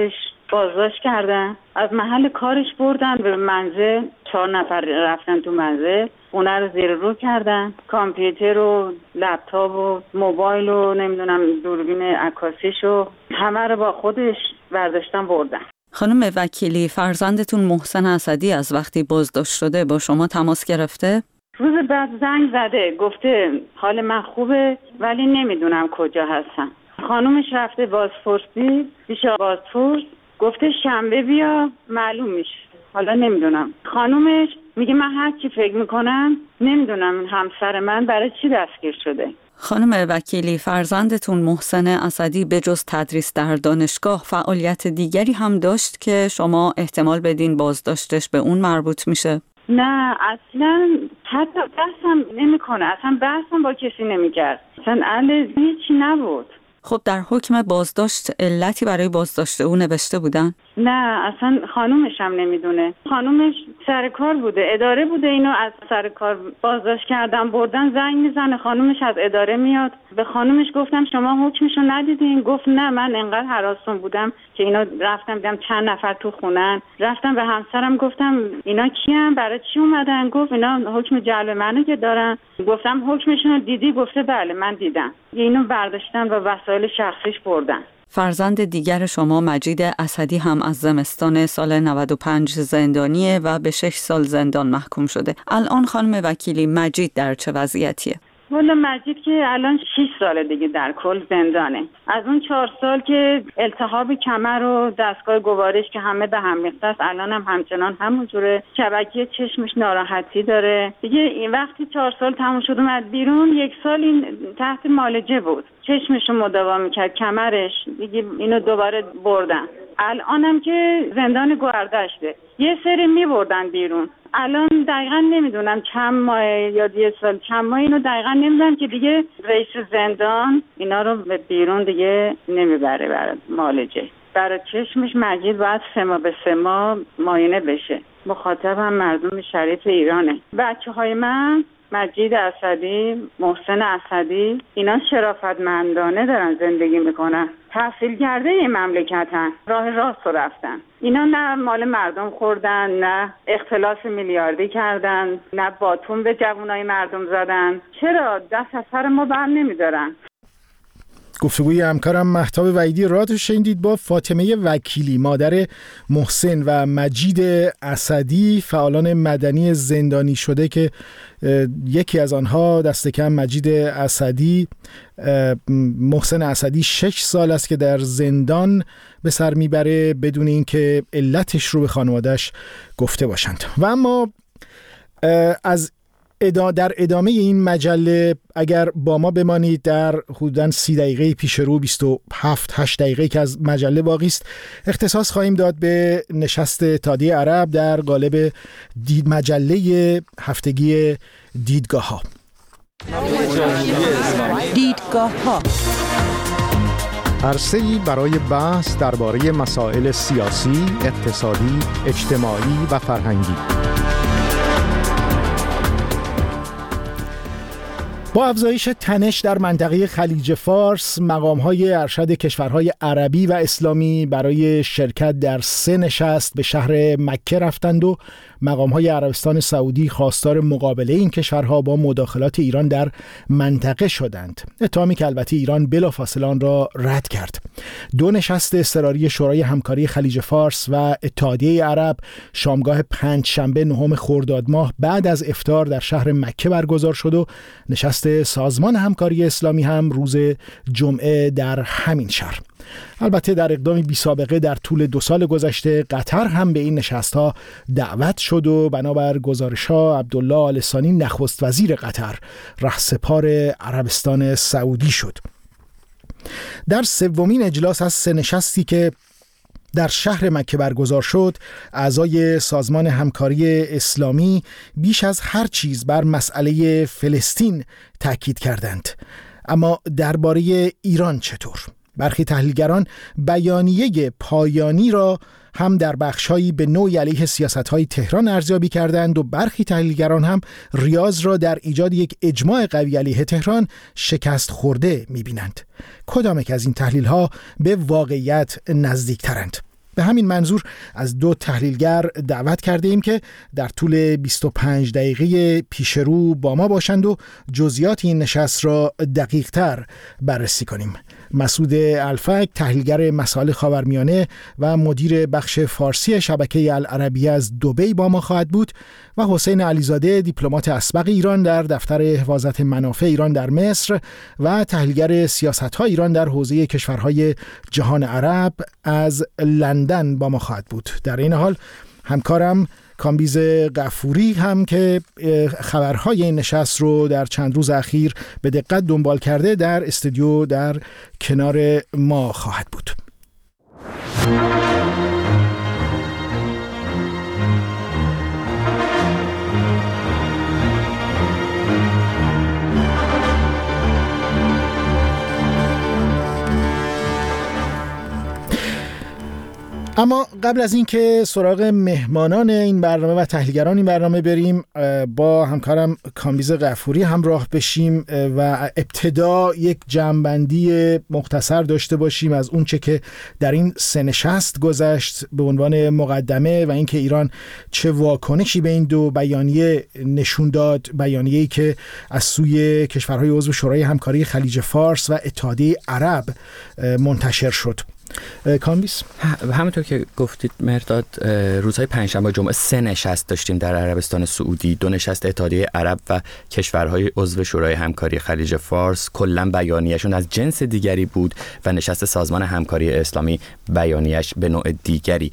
Speaker 22: بازداشت کردن، از محل کارش بردن به منزل، چهار نفر رفتن تو منزل، خونه رو زیر رو کردن، کامپیوتر و لپتاپ و موبایل و نمیدونم دوربین عکاسیش و همه رو با خودش برداشتن بردن.
Speaker 2: خانم وکیلی، فرزندتون محسن اسدی از وقتی بازداشت شده با شما تماس گرفته؟
Speaker 22: روز بعد زنگ زده، گفته حال من خوبه ولی نمیدونم کجا هستم. خانومش رفته بازپرسی پیش بازپرس، گفته شنبه بیا معلوم میشه. حالا نمیدونم. خانومش میگه من هر چی فکر میکنم نمیدونم همسر من برای چی دستگیر شده.
Speaker 2: خانم وکیلی، فرزندتون محسن اسدی به جز تدریس در دانشگاه فعالیت دیگری هم داشت که شما احتمال بدین بازداشتش به اون مربوط میشه؟
Speaker 22: نه اصلا، حتی بحثم نمیکنه، اصلا بحثم با کسی نمیکرد، اصلا اهل هیچی نبود.
Speaker 2: خب در حکم بازداشت علتی برای بازداشت او نوشته بودن؟
Speaker 22: نه اصلا خانومش هم نمیدونه. خانومش سر کار بوده، اداره بوده، اینو از سر کار بازداشت کردن بردن. زنگ میزنه خانومش از اداره میاد، به خانومش گفتم شما حکمشو ندیدین؟ گفت نه من انقدر هراسون بودم که اینا رفتم دیدم چند نفر تو خونن. رفتم به همسرم گفتم اینا کیان، برای چی اومدن؟ گفت اینا حکم جلب منو که دارن. گفتم حکمشون دیدی؟ گفته بله من دیدم. اینو برداشتن و وسایل شخصیش بردن.
Speaker 2: فرزند دیگر شما مجید اسدی هم از زمستان سال نود و پنج زندانیه و به شش سال زندان محکوم شده. الان خانم وکیلی مجید در چه وضعیتیه؟
Speaker 22: والا مجید که الان شش سال دیگه در کل زندانه. از اون چهار سال که التهاب کمر و دستگاه گوارش که همه به هم ریخته است، الان هم همچنان همونجوره. شبکیه چشمش ناراحتی داره دیگه. این وقتی چهار سال تموم شد اومد بیرون، یک سال این تحت معالجه بود، چشمشو مداوا میکرد، کمرش دیگه اینو دوباره بردن. الانم که زندان گوهردشته، یه سری میبردن بیرون. الان دقیقا نمیدونم چند ماه یا یه سال چند ماه، اینو دقیقا نمیدونم که دیگه رئیس زندان اینا رو به بیرون دیگه نمیبره برای معالجه. برای چشمش مجید باید سه ماه به سه ماه معاینه بشه. مخاطب هم مردم شریف ایرانه. بچه های من مجید اسدی، محسن اسدی، اینا شرافتمندانه دارن زندگی میکنن، تحصیل کرده این مملکتن، راه راست رو رفتن. اینا نه مال مردم خوردن، نه اختلاس میلیاردی کردن، نه باتون به جوانای مردم زدن. چرا دست از سر ما بر نمیدارن؟
Speaker 1: گفتگوی همکارم مهتاب وحیدی رادیو شنیدید با فاطمه وکیلی، مادر محسن و مجید اسدی، فعالان مدنی زندانی شده که یکی از آنها دست کم مجید اسدی، محسن اسدی شش سال است که در زندان به سر میبره بدون اینکه علتش رو به خانواده‌اش گفته باشند. و اما از ادا در ادامه این مجله اگر با ما بمانید، در حدوداً سی دقیقه پیش رو، بیست و هفت هشت دقیقه که از مجله باقی است، اختصاص خواهیم داد به نشست اتحادیه عرب در قالب دید مجله هفتگی دیدگاه ها.
Speaker 3: دیدگاه ها
Speaker 1: عرصه‌ای برای بحث درباره مسائل سیاسی، اقتصادی، اجتماعی و فرهنگی. با افزایش تنش در منطقه خلیج فارس، مقام‌های ارشد کشورهای عربی و اسلامی برای شرکت در سه نشست به شهر مکه رفتند و مقام‌های عربستان سعودی خواستار مقابله این کشورها با مداخلات ایران در منطقه شدند. اتهامی که البته ایران بلافاصله آن را رد کرد. دو نشست اضطراری شورای همکاری خلیج فارس و اتحادیه عرب شامگاه پنجشنبه نهم خرداد ماه بعد از افطار در شهر مکه برگزار شد و نشست سازمان همکاری اسلامی هم روز جمعه در همین شهر. البته در اقدامی بی سابقه در طول دو سال گذشته قطر هم به این نشست‌ها دعوت شد و بنابر گزارش‌ها عبدالله آل ثانی نخست وزیر قطر رهسپار عربستان سعودی شد. در سومین اجلاس از سه نشستی که در شهر مکه برگزار شد، اعضای سازمان همکاری اسلامی بیش از هر چیز بر مسئله فلسطین تاکید کردند. اما درباره ایران چطور؟ برخی تحلیلگران بیانیه پایانی را هم در بخش‌هایی به نوعی علیه سیاست‌های تهران ارزیابی کردند و برخی تحلیلگران هم ریاض را در ایجاد یک اجماع قوی علیه تهران شکست خورده می‌بینند. کدام یک از این تحلیل‌ها به واقعیت نزدیک‌ترند؟ به همین منظور از دو تحلیلگر دعوت کرده ایم که در طول بیست و پنج دقیقه پیش رو با ما باشند و جزئیات این نشست را دقیق تر بررسی کنیم. مسعود الفک، تحلیلگر مسائل خاورمیانه و مدیر بخش فارسی شبکه العربیه از دبی با ما خواهد بود و حسین علیزاده، دیپلمات اسبق ایران در دفتر حفاظت منافع ایران در مصر و تحلیلگر سیاست‌های ایران در حوزه کشورهای جهان عرب از لندن با ما خواهد بود. در این حال همکارم کامبیز غفوری هم که خبرهای این نشست رو در چند روز اخیر به دقت دنبال کرده در استودیو در کنار ما خواهد بود. اما قبل از اینکه سراغ مهمانان این برنامه و تحلیلگران این برنامه بریم، با همکارم کامبیز غفوری همراه بشیم و ابتدا یک جمع‌بندی مختصر داشته باشیم از اون چه که در این سه نشست گذشت به عنوان مقدمه و اینکه ایران چه واکنشی به این دو بیانیه نشون داد، بیانیه‌ای که از سوی کشورهای عضو شورای همکاری خلیج فارس و اتحادیه عرب منتشر شد. کامبیس،
Speaker 4: همونطور که گفتید مرداد، روزهای پنجشنبه و جمعه سه نشست داشتیم در عربستان سعودی، دو نشست اتحادیه عرب و کشورهای عضو شورای همکاری خلیج فارس. کلا بیانیه‌شون از جنس دیگری بود و نشست سازمان همکاری اسلامی بیانیه‌اش به نوع دیگری.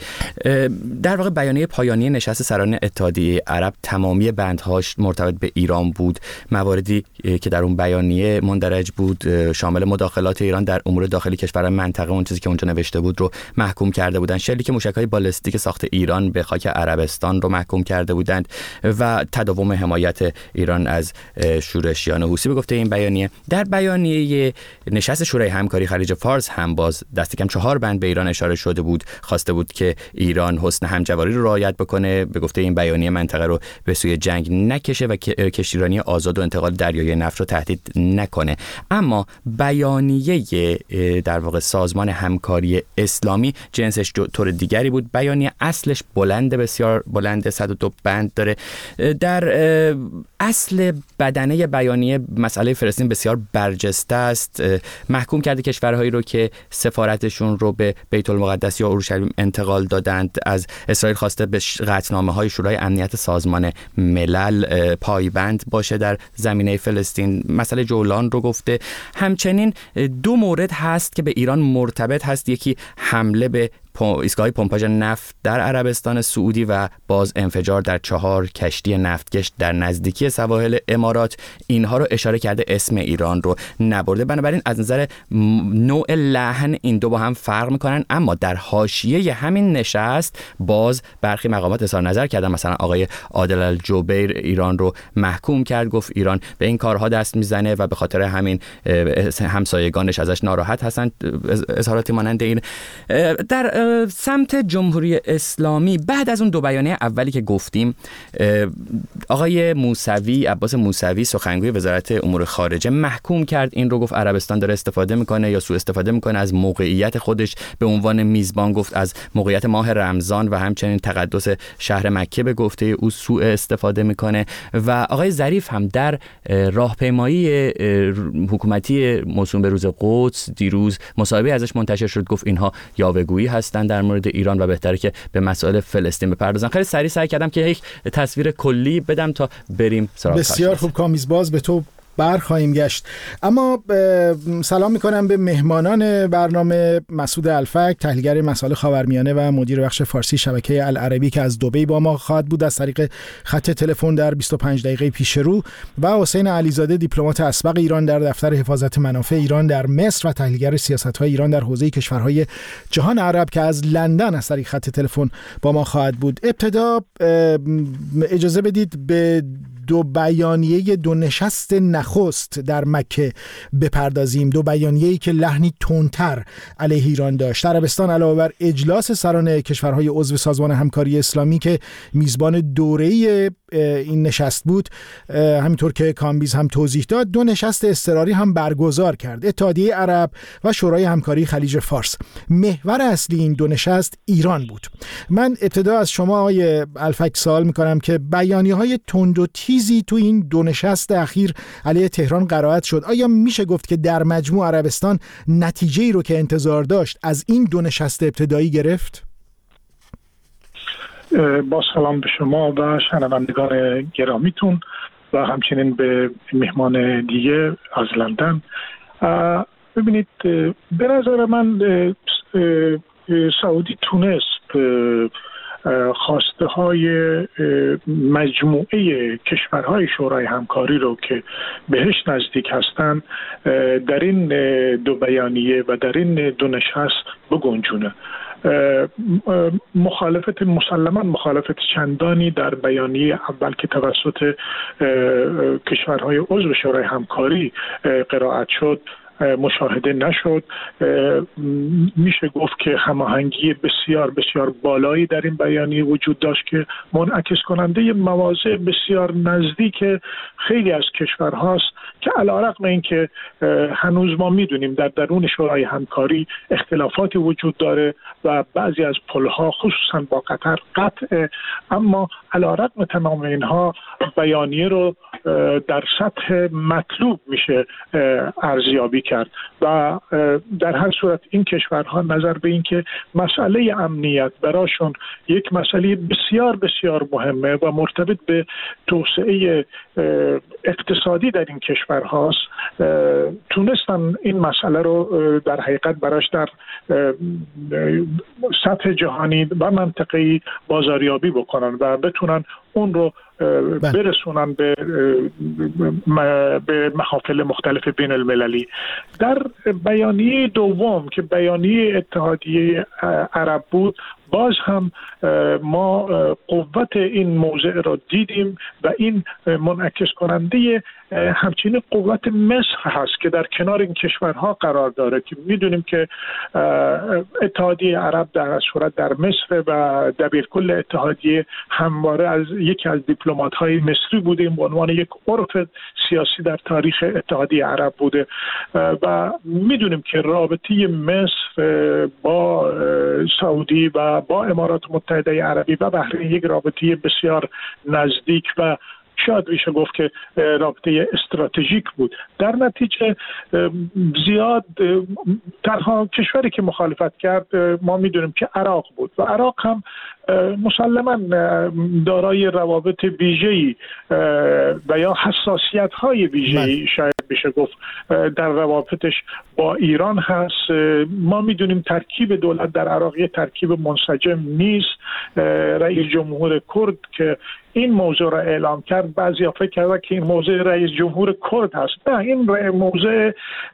Speaker 4: در واقع بیانیه پایانی نشست سران اتحادیه عرب تمامی بندهاش مرتبط به ایران بود. مواردی که در اون بیانیه مندرج بود شامل مداخلات ایران در امور داخلی کشورهای منطقه، اون چیزی که اونجا نوشته بود رو محکوم کرده بودند. شلیک موشک‌های بالستیک ساخت ایران به خاک عربستان رو محکوم کرده بودند و تداوم حمایت ایران از شورشیان حوثی به گفته این بیانیه. در بیانیه نشست شورای همکاری خلیج فارس هم باز دست کم چهار بند به ایران اشاره شده بود. خواسته بود که ایران حسن همجواری رو رعایت بکنه، به گفته این بیانیه منطقه رو به سوی جنگ نکشه و کشتیرانی آزاد و انتقال دریایی نفت رو تهدید نکنه. اما بیانیه در واقع سازمان همکاری اسلامی جنسش طور دیگری بود. بیانیه اصلش بلند، بسیار بلند، صد و دو بند داره. در اصل بدنه بیانیه مسئله فلسطین بسیار برجسته است. محکوم کرده کشورهایی رو که سفارتشون رو به بیت المقدس یا اورشلیم انتقال دادند. از اسرائیل خواسته به قطعنامه‌های شورای امنیت سازمان ملل پایبند باشه در زمینه فلسطین. مسئله جولان رو گفته. همچنین دو مورد هست که به ایران مرتبط هست، یکی حمله به ایستگاه پمپاژ نفت در عربستان سعودی و باز انفجار در چهار کشتی نفتکش در نزدیکی سواحل امارات. اینها رو اشاره کرده، اسم ایران رو نبرده. بنابراین از نظر نوع لحن این دو با هم فرق میکنن. اما در حاشیه همین نشست باز برخی مقامات اظهار نظر کردن. مثلا آقای عادل الجبیر ایران رو محکوم کرد، گفت ایران به این کارها دست میزنه و به خاطر همین همسایگانش ازش ناراحت هستند. اظهاراتی مانند این. در سمت جمهوری اسلامی بعد از اون دو بیانیه اولی که گفتیم، آقای موسوی، عباس موسوی، سخنگوی وزارت امور خارجه، محکوم کرد این رو. گفت عربستان داره استفاده میکنه یا سوء استفاده میکنه از موقعیت خودش به عنوان میزبان. گفت از موقعیت ماه رمضان و همچنین تقدس شهر مکه به گفته او سوء استفاده میکنه. و آقای ظریف هم در راهپیمایی حکومتی موسوم به روز قدس دیروز مصاحبه ازش منتشر شد، گفت اینها یاوه‌گویی هست در مورد ایران و بهتره که به مسائل فلسطین بپردازن. خیلی سریع سعی کردم که یک تصویر کلی بدم تا بریم سراغ.
Speaker 1: بسیار خوب کامیز، باز به تو بر خواهیم گشت. اما سلام میکنم به مهمانان برنامه. مسعود الفک، تحلیلگر مسائل خاورمیانه و مدیر بخش فارسی شبکه العربی که از دبی با ما خواهد بود از طریق خط تلفن در بیست و پنج دقیقه پیش رو، و حسین علیزاده، دیپلمات اسبق ایران در دفتر حفاظت منافع ایران در مصر و تحلیلگر سیاست‌های ایران در حوزه کشورهای جهان عرب که از لندن از طریق خط تلفن با ما خواهد بود. ابتدا اجازه بدید به دو بیانیه دو نشست نخست در مکه بپردازیم. دو بیانیه‌ای که لحنی تندتر علیه ایران داشت. عربستان علاوه بر اجلاس سران کشورهای عضو سازمان همکاری اسلامی که میزبان دوره این نشست بود، همینطور که کامبیز هم توضیح داد، دو نشست اضطراری هم برگزار کرد، اتحادیه عرب و شورای همکاری خلیج فارس. محور اصلی این دو نشست ایران بود. من ابتدا از شما آقای الفک سوال میکنم که بیانیه‌های تند و تیزی تو این دو نشست اخیر علیه تهران قرائت شد. آیا میشه گفت که در مجموع عربستان نتیجه‌ای رو که انتظار داشت از این دو نشست ابتدایی گرفت؟
Speaker 3: با سلام به شما و شنوندگان گرامیتون و همچنین به مهمان دیگه از لندن. ببینید، به نظر من سعودی تونست خواسته های مجموعه کشورهای شورای همکاری رو که بهش نزدیک هستن در این دو بیانیه و در این دو نشست بگنجونه. مخالفت مسلماً مخالفت چندانی در بیانیه اول که توسط کشورهای عضو شورای همکاری قرائت شد مشاهده نشد. میشه گفت که هماهنگی بسیار بسیار بالایی در این بیانیه وجود داشت که منعکس کننده مواضع بسیار نزدیک خیلی از کشورهاست که علی‌رغم اینکه هنوز ما میدونیم در درون شورای همکاری اختلافاتی وجود داره و بعضی از پلها خصوصا با قطر قطع، اما علی‌رغم تمام اینها بیانیه رو در سطح مطلوب میشه ارزیابی کرد و در هر صورت این کشورها نظر به این که مسئله امنیت براشون یک مسئله بسیار بسیار مهمه و مرتبط به توسعه اقتصادی در این کشورهاست، تونستن این مسئله رو در حقیقت براش در سطح جهانی و منطقه‌ای بازاریابی بکنن و بتونن اون رو برسونن به به محافل مختلف بین المللی. در بیانیه دوم که بیانیه اتحادیه عرب بود، باز هم ما قوت این موضع را دیدیم و این منعکس کننده همچنین قوت مصر هست که در کنار این کشورها قرار داره که میدونیم که اتحادیه عرب در صورت در مصر و دبیرکل اتحادیه همواره از یکی از دیپلمات‌های مصری بوده، به عنوان یک عرف سیاسی در تاریخ اتحادیه عرب بوده و میدونیم که رابطه مصر با سعودی و با امارات متحده عربی و بحرین یک رابطه بسیار نزدیک و شاید میشه گفت که رابطه استراتژیک بود. در نتیجه زیاد تنها کشوری که مخالفت کرد ما میدونیم که عراق بود و عراق هم مسلماً دارای روابط ویژه‌ای و یا حساسیت‌های ویژه‌ای شاید بشه گفت در روابطش با ایران هست. ما میدونیم ترکیب دولت در عراق یک ترکیب منسجم نیست. رئیس جمهور کرد که این موضوع را اعلام کرد، بعضی ها فکر کردن که این موضوع رئیس جمهور کرد هست. نه، این موضوع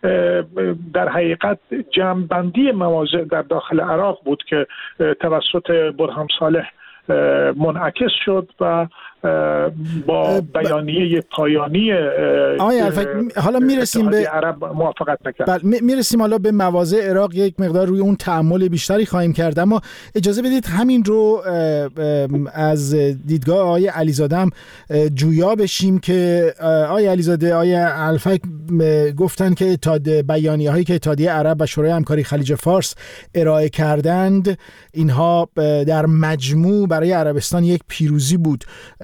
Speaker 3: در حقیقت جمع‌بندی مواضع در داخل عراق بود که توسط برهان صالح منعکس شد و با بیانیه پایانی
Speaker 1: آقای الفک حالا میرسیم به
Speaker 3: عرب موافقت نکرد.
Speaker 1: بله میرسیم حالا به مواضع عراق، یک مقدار روی اون تأمل بیشتری خواهیم کرد، اما اجازه بدید همین رو از دیدگاه آقای علیزاده هم جویا بشیم که آقای علیزاده، آقای الفک گفتن که بیانیه هایی که اتحادیه عرب و شورای همکاری خلیج فارس ارائه کردند اینها در مجموع برای عربستان یک پیروزی بود.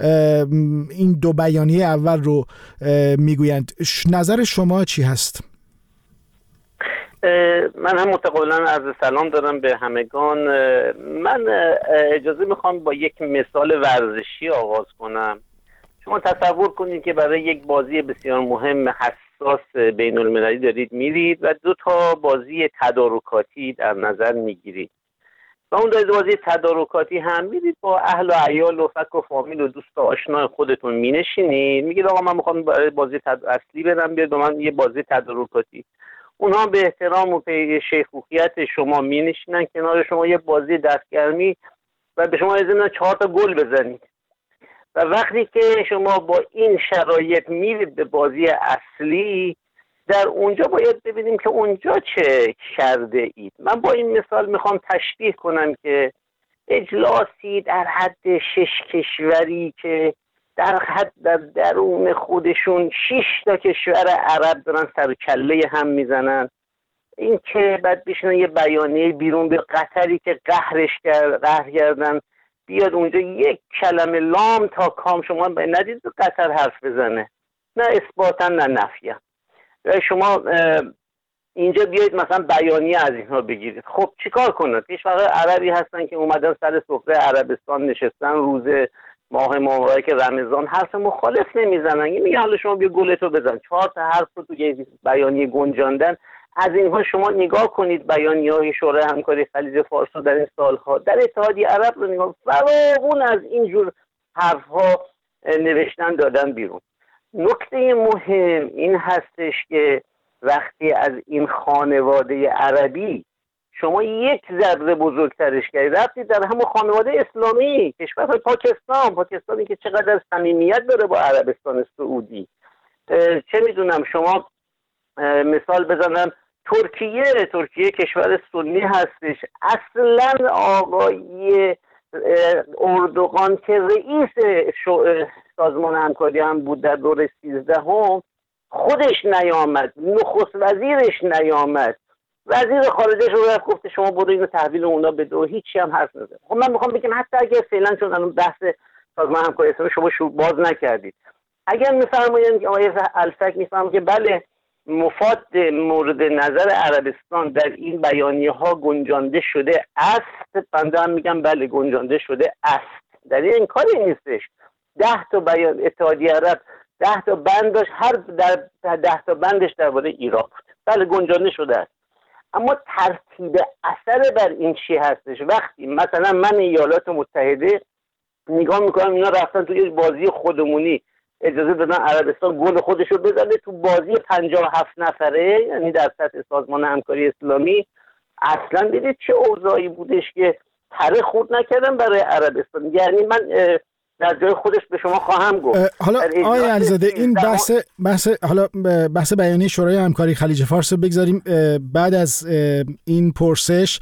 Speaker 1: این دو بیانیه اول رو میگویند. نظر شما چی هست؟
Speaker 5: من هم متقابلا عرض سلام دارم به همگان. من اجازه میخوام با یک مثال ورزشی آغاز کنم. شما تصور کنید که برای یک بازی بسیار مهم حساس بین المللی دارید میرید و دو تا بازی تدارکاتی در نظر میگیرید و اون دارید بازی تدارکاتی هم میرید با اهل و عیال و فک و فامیل و دوست و آشنا خودتون مینشینید، میگید آقا من میخوام بازی تد... اصلی برم، بیاد با من یه بازی تدارکاتی. اونها به احترام و به شیخوخیت شما مینشینن کنار شما یه بازی دستگرمی و به شما اجازه میدن چهار تا گل بزنید و وقتی که شما با این شرایط میرید به بازی اصلی، در اونجا باید ببینیم که اونجا چه کرده اید. من با این مثال میخوام تشبیه کنم که اجلاسی در حد شش کشوری که در حد در درون خودشون شش تا کشور عرب دارن سر و کله هم میزنن. این که بعد بشینن یه بیانیه بیرون به قطری که قهرش کرد قهر کردن بیاد اونجا یک کلمه لام تا کام شما ندید به قطر حرف بزنه، نه اثباتا نه نفیا. شما اینجا بیایید مثلا بیانیه از اینها بگیرید. خب چیکار کنند؟ کشور عربی هستن که اومدن سر سفره عربستان نشستن، روز ماه مبارک رمضان حرف مخالف نمیزنن، میگن حالا شما بیا گلتو بزن. چهار تا حرف رو تو بیانیه گنجاندن. از اینها شما نگاه کنید بیانیه‌های شورای همکاری خلیج فارس رو در این سالها در اتحادیه عرب رو نگاه، فراوون از اینجور حرفها نوشتن دادن بیرون. نکته مهم این هستش که وقتی از این خانواده عربی شما یک ذره بزرگترش کردید رفتید در همون خانواده اسلامی، کشور پاکستان پاکستانی که چقدر صمیمیت داره با عربستان سعودی، چه میدونم شما مثال بزنم ترکیه ترکیه کشور سنی هستش. اصلا آقای اردوغان که رئیس سازمان همکاری هم بود در دور سیزدهم خودش نیامد، نخست وزیرش نیامد، وزیر خارجه رو رفت گفته شما برو اینو تحویل اونا بده و هیچی هم حرف نزد. خب من میخوام بگم حتی اگر فعلا چون الان بحث سازمان همکاری اسلامی شما شو باز نکردید، اگر میفرمایید که آقای الفک میفهمم که بله مفاد مورد نظر عربستان در این بیانیه ها گنجانده شده است، بنده هم میگم بله گنجانده شده است، در این کاری نیستش. ده تا بیان اتحادیه عرب ده تا بند داشت، هر در ده تا بندش درباره عراق بود، بله گنجانده شده است. اما ترتیب اثر بر این چی هستش؟ وقتی مثلا من ایالات متحده نگاه میکنم اینا رفتن توی بازی خودمونی اجازه دادن عربستان گل خودش رو بزنه تو بازی پنجاه و هفت نفره، یعنی در سطح سازمان همکاری اسلامی. اصلا دیدید چه اوضاعی بودش که تره خورد نکردن برای عربستان. یعنی من در جای خودش به شما خواهم گفت
Speaker 1: حالا آقای علیزاده این بحث بحث حالا بحث بیانیه شورای همکاری خلیج فارس رو بگذاریم بعد از این پرسش،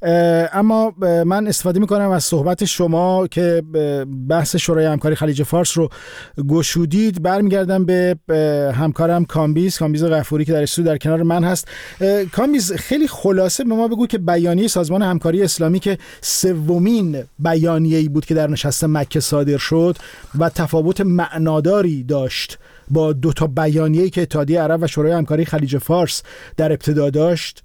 Speaker 1: اما من استفاده میکنم از صحبت شما که بحث شورای همکاری خلیج فارس رو گشودید. برمیگردم به همکارم کامبیز کامبیز غفوری که در استودیو در کنار من هست. کامبیز خیلی خلاصه به ما بگو که بیانیه سازمان همکاری اسلامی که سومین بیانیه‌ای بود که در نشست مکه صادر شد و تفاوت معناداری داشت با دو تا بیانیه‌ای که اتحادیه عرب و شورای همکاری خلیج فارس در ابتدا داشت،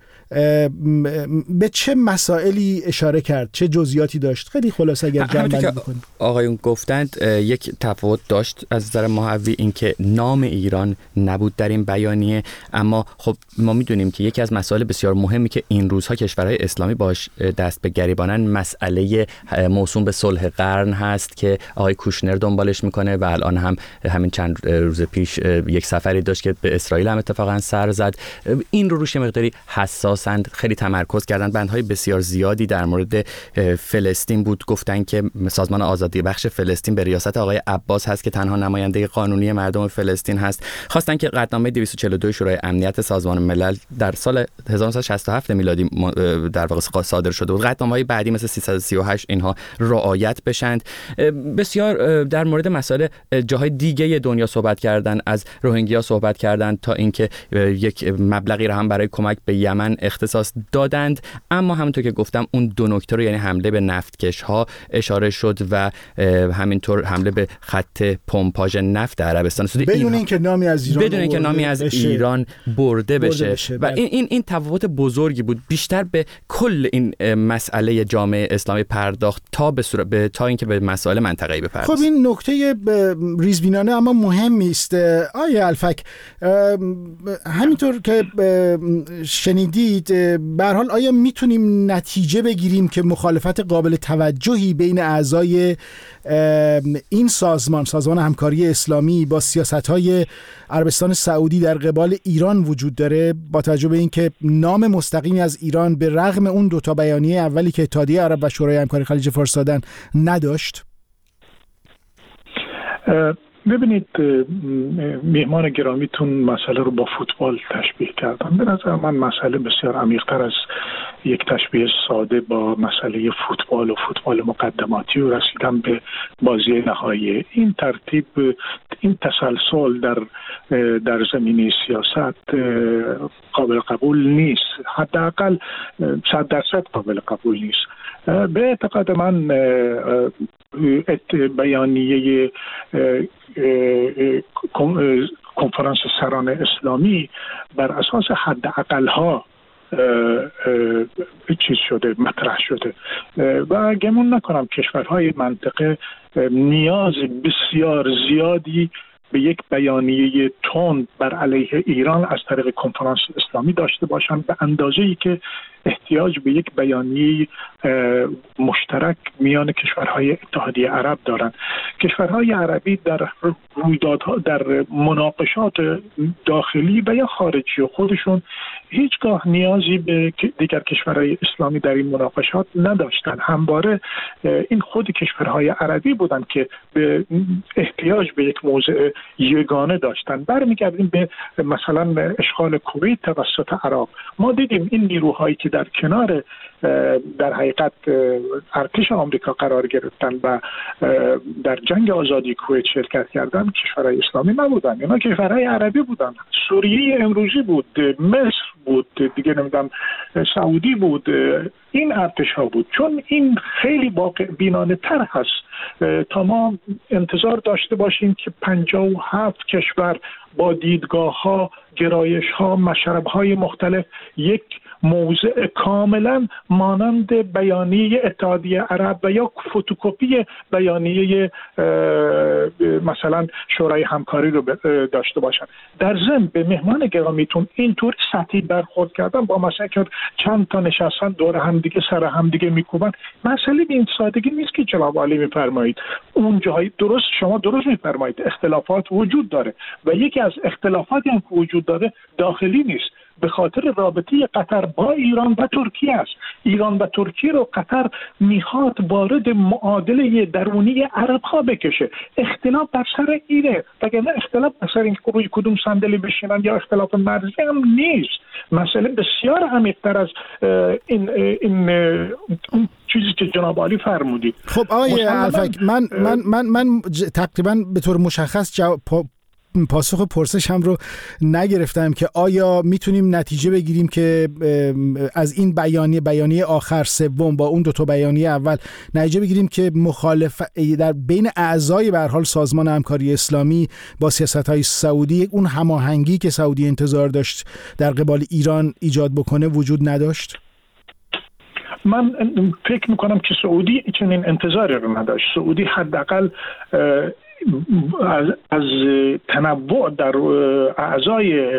Speaker 1: به چه مسائلی اشاره کرد، چه جزئیاتی داشت؟ خیلی خلاصه اگر جمع‌بندی بکنید.
Speaker 4: آقایون گفتند یک تفاوت داشت از نظر محوی، این که نام ایران نبود در این بیانیه، اما خب ما میدونیم که یکی از مسائل بسیار مهمی که این روزها کشورهای اسلامی باش دست به گریبانن مسئله موسوم به صلح قرن هست که آقای کوشنر دنبالش میکنه و الان هم همین چند روز پیش یک سفری داشت که به اسرائیل هم اتفاقا سر زد. این رو روش مقداری حساس خیلی تمرکز کردن. بندهای بسیار زیادی در مورد فلسطین بود، گفتن که سازمان آزادی بخش فلسطین به ریاست آقای عباس هست که تنها نماینده قانونی مردم فلسطین هست. خواستن که قطعنامه دویست و چهل و دو شورای امنیت سازمان ملل در سال هزار و نهصد و شصت و هفت میلادی در واقع صادر شده بود، قطعنامه‌های بعدی مثل سیصد و سی و هشت اینها رعایت بشند. بسیار در مورد مسائل جاهای دیگه دنیا صحبت کردن، از روهینگیا صحبت کردن تا اینکه یک مبلغی را هم برای کمک به یمن اختصاص دادند. اما همونطور که گفتم اون دو نکته رو، یعنی حمله به نفتکش ها اشاره شد و همینطور حمله به خط پمپاژ نفت عربستان سعودی
Speaker 1: بدون اینکه نامی از ایران
Speaker 4: بدون اینکه نامی از بشه. ایران برده بشه, برده بشه. و این این این تفاوت بزرگی بود. بیشتر به کل این مسئله جامعه اسلامی پرداخت تا به صورت به تا اینکه به مسائل منطقه‌ای بپردازه.
Speaker 1: خب این نکته ریزبینانه اما مهمی است. آیه الفک، همینطور که شنیدید به هر حال آیا میتونیم نتیجه بگیریم که مخالفت قابل توجهی بین اعضای این سازمان سازمان همکاری اسلامی با سیاست‌های عربستان سعودی در قبال ایران وجود داره، با توجه به اینکه نام مستقیمی از ایران به رغم اون دو تا بیانیه اولی که اتحادیه عرب و شورای همکاری خلیج فارس دادن نداشت؟
Speaker 3: ببینید میهمان گرامیتون مسئله رو با فوتبال تشبیه کردن. به نظر من مسئله بسیار عمیق‌تر از یک تشبیه ساده با مسئله فوتبال و فوتبال مقدماتی و رسیدن به بازی نهایی. این ترتیب، این تسلسل در در زمینه سیاست قابل قبول نیست، حداقل صد درصد قابل قبول نیست. به اعتقاد من بیانیه کنفرانس سران اسلامی بر اساس حداقل‌ها چیز شده، مطرح شده و گمان نکنم کشورهای منطقه نیاز بسیار زیادی به یک بیانیه تند بر علیه ایران از طریق کنفرانس اسلامی داشته باشند به اندازه‌ای که احتیاج به یک بیانیه مشترک میان کشورهای اتحادیه عرب دارند. کشورهای عربی در رویدادها، در مناقشات داخلی و یا خارجی خودشون هیچگاه نیازی به دیگر کشورهای اسلامی در این مناقشات نداشتند. همواره این خود کشورهای عربی بودند که به احتیاج به یک موضع یگانه داشتند. برمیگردیم به مثلا اشغال کویت توسط عراق. ما دیدیم این نیروهایی که در کنار در حقیقت ارتش آمریکا قرار گرفتن و در جنگ آزادی کویت شرکت کردن کشورهای اسلامی نبودن، اینا کشورهای عربی بودن. سوریه امروزی بود، مصر بود، دیگه نمیدونم سعودی بود، این ارتش ها بود. چون این خیلی واقع بینانه تر هست تا ما انتظار داشته باشیم که پنجاه و هفت کشور با دیدگاه ها، گرایش ها، مشرب های مختلف یک موضع کاملا مانند بیانیه اتحادیه عرب و یا فتوکپی بیانیه مثلا شورای همکاری رو داشته باشن. در ضمن به مهمان گرامیتون اینطور سطحی برخورد کردن با مثلا که چند تا نشستن دور هم دیگه سر هم دیگه میکوبن، مسئله به این سادگی نیست که جناب عالی میفرمایید. اون جایی درست، شما درست میفرمایید، اختلافات وجود داره و یکی از اختلافاتی هم که وجود داره داخلی نیست، به خاطر رابطه قطر با ایران و ترکیه است. ایران و ترکیه رو قطر میخواد وارد معادله درونی عرب ها بکشه. اختلاف بر سر اینه، وگرنه اختلاف بر سر اینکه روی کدوم صندلی بشینن یا اختلاف مرزی هم نیست. مسئله بسیار عمیق‌تر از این این اون چیزی که جناب عالی فرمودید.
Speaker 1: خب آقای الفک، من من من من تقریبا به طور مشخص جواب پاسخ پرسشم رو نگرفتم که آیا میتونیم نتیجه بگیریم که از این بیانیه بیانیه آخر سوم با اون دو تا بیانیه اول نتیجه بگیریم که مخالف در بین اعضای به هر حال سازمان همکاری اسلامی با سیاست‌های سعودی اون هماهنگی که سعودی انتظار داشت در قبال ایران ایجاد بکنه وجود نداشت؟
Speaker 3: من فکر میکنم که سعودی چنین انتظاری رو نداشت. سعودی حداقل از, از تنوع در اعضای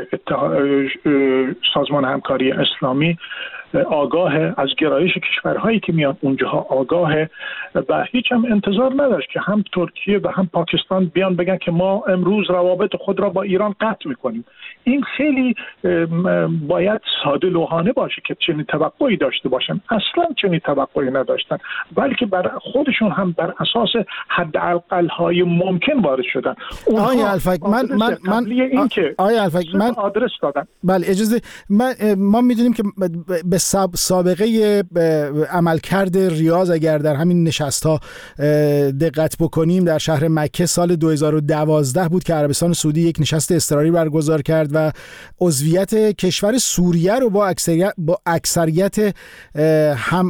Speaker 3: سازمان همکاری اسلامی آگاه، از گرایش کشورهایی که میاد اونجاها آگاه و هیچ هم انتظار نداشت که هم ترکیه و هم پاکستان بیان بگن که ما امروز روابط خود را با ایران قطع میکنیم. این خیلی باید ساده لوحانه باشه که چنین توقعی داشته باشن. اصلا چنین توقعی نداشتن، بلکه بر خودشون هم بر اساس حداقل‌های ممکن وارد شدن.
Speaker 1: آقای الفک، من من من
Speaker 3: این که
Speaker 1: آقای الفک من
Speaker 3: آدرس دادن.
Speaker 1: بله اجازه، من ما میدونیم که به سابقه عملکرد ریاض اگر در همین نشست‌ها دقت بکنیم، در شهر مکه سال دو هزار و دوازده بود که عربستان سعودی یک نشست اضطراری برگزار کرد و عضویت کشور سوریه رو با اکثریت با اکثریت هم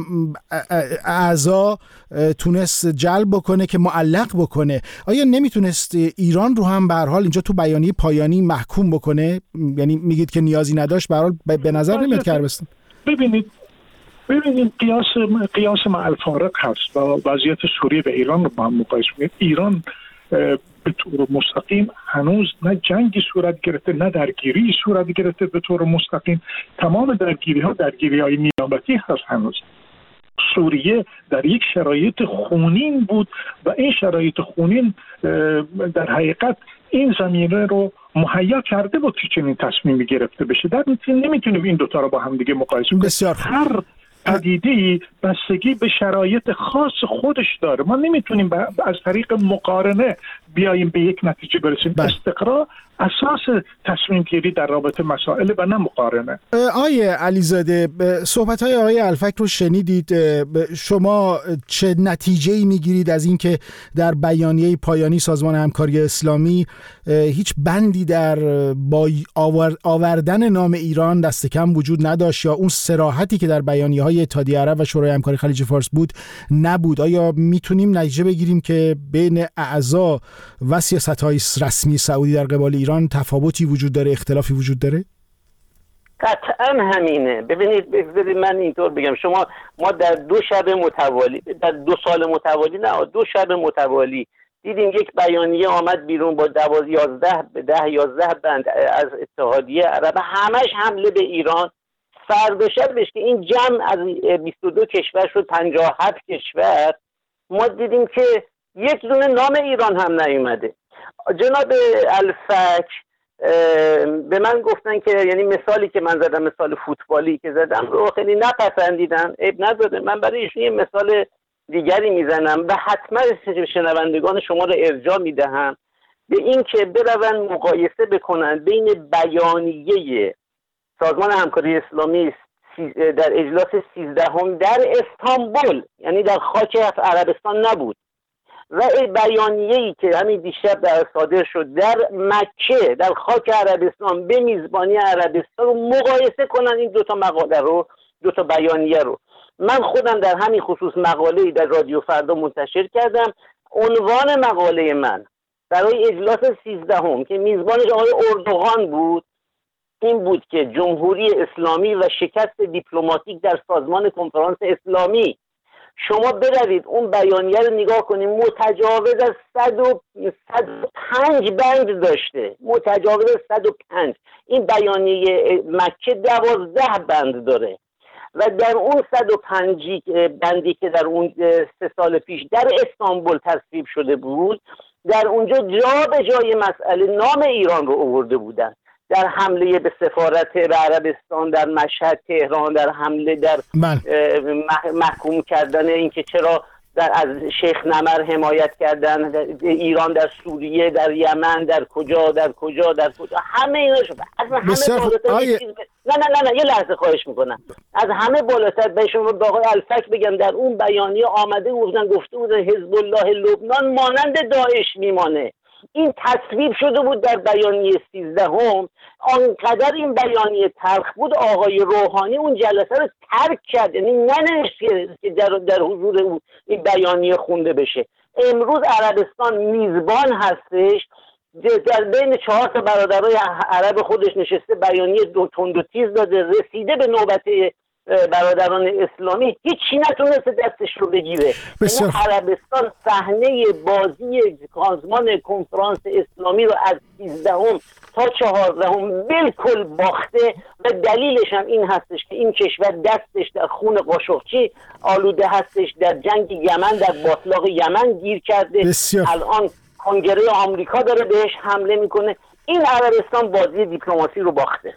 Speaker 1: اعضا تونست جلب بکنه که معلق بکنه. آیا نمیتونست ایران رو هم به هر حال اینجا تو بیانیه پایانی محکوم بکنه؟ یعنی میگید که نیازی نداشت، به هر حال به نظر نمیاد که عربستان.
Speaker 3: ببینید ببینید قیاس قیاس مع الفارق هست و وضعیت سوریه به ایران رو با هم مقایسه کنید. ایران به طور مستقیم هنوز نه جنگی صورت گرفته نه درگیری صورت گرفته به طور مستقیم. تمام درگیری ها درگیری های نیابتی هست. هنوز سوریه در یک شرایط خونین بود و این شرایط خونین در حقیقت این زمینه رو مهیا کرده بود که چنین تصمیمی گرفته بشه. در نتیجه نمیتونیم این دوتا رو با هم دیگه مقایسه کنیم.
Speaker 1: بسیار
Speaker 3: هر پدیده‌ای بستگی به شرایط خاص خودش داره. ما نمیتونیم از طریق مقارنه بیاییم به یک نتیجه برسیم. استقرا اساس تصمیم گیری در رابطه مسائل و نه مقارنه.
Speaker 1: آقای علیزاده، صحبت‌های آقای الفک رو شنیدید. شما چه نتیجه‌ای میگیرید از اینکه در بیانیه پایانی سازمان همکاری اسلامی هیچ بندی در با آوردن نام ایران دست کم وجود نداشت یا اون صراحتی که در بیانیه‌های اتحادیه عرب و شورای همکاری خلیج فارس بود نبود؟ آیا میتونیم نتیجه بگیریم که بین اعضا و سیاست‌های رسمی سعودی در قبال ایران تفاوتی وجود داره، اختلافی وجود داره؟
Speaker 5: قطعا همینه. ببینید ببینید من اینطور بگم، شما ما در دو شب متوالی، در دو سال متوالی نه دو شب متوالی دیدیم یک بیانیه آمد بیرون با دوازده یازده به ده یازده بند از اتحادیه عرب، همش حمله به ایران. فردا شبش که این جمع از بیست و دو کشور شد پنجاه و هفت کشور، ما دیدیم که یک دونه نام ایران هم نیومده. جناب الفک به من گفتن که یعنی مثالی که من زدم، مثال فوتبالی که زدم رو خیلی نپسندیدن. عیب نداره، من برای ایشون یه مثال دیگری میزنم و حتما شنوندگان شما رو ارجاع میدهم به این که برون مقایسه بکنن بین بیانیه سازمان همکاری اسلامی در اجلاس سیزدهم در استانبول، یعنی در خاک عربستان نبود، و بیانیه‌ای که همین دیشب در صادر شد در مکه در خاک عربستان به میزبانی عربستان رو مقایسه کنن. این دو تا مقاله رو، دو تا بیانیه رو من خودم در همین خصوص مقاله‌ای در رادیو فردا منتشر کردم. عنوان مقاله من برای اجلاس سیزدهم که میزبانش آقای اردوغان بود این بود که جمهوری اسلامی و شکست دیپلماتیک در سازمان کنفرانس اسلامی. شما بروید اون بیانیه رو نگاه کنید، متجاوز از صد و پنج بند داشته، متجاوز از صد و پنج. این بیانیه مکه دوازده بند داره و در اون صد و پنج بندی که در اون سه سال پیش در استانبول تصویب شده بود، در اونجا جا به جای مسئله نام ایران رو آورده بودن. در حمله به سفارت به عربستان در مشهد، تهران، در حمله در محکوم کردن اینکه چرا در از شیخ نمر حمایت کردن، در ایران در سوریه، در یمن، در کجا در کجا در کجا، همه اینا شد. از همه بالاتر آیه... نه نه نه نه یه لحظه خواهش میکنم، از همه بالاتر به شما به آقای الفک بگم در اون بیانیه آمده بودن گفته بودن حزب الله لبنان مانند داعش میمانه. این تصویب شده بود در بیانیه سیزدهم. آنقدر این بیانیه تلخ بود آقای روحانی اون جلسه رو ترک کرد، یعنی ننوشت که در, در حضور اون این بیانیه خونده بشه. امروز عربستان میزبان هستش، در بین چهار تا برادرای عرب خودش نشسته، بیانیه دو تند و تیز داده، رسیده به نوبت برادران اسلامی هیچی نتونسته دستش رو بگیره. یعنی عربستان صحنه بازی سازمان کنفرانس اسلامی رو از سیزدهم تا چهاردهم بالکل باخته و دلیلش هم این هستش که این کشور دستش در خون قاشقچی آلوده هستش، در جنگ یمن، در باطلاق یمن گیر کرده.
Speaker 1: بسیار.
Speaker 5: الان کنگره آمریکا داره بهش حمله میکنه. این عربستان بازی دیپلماسی رو باخته.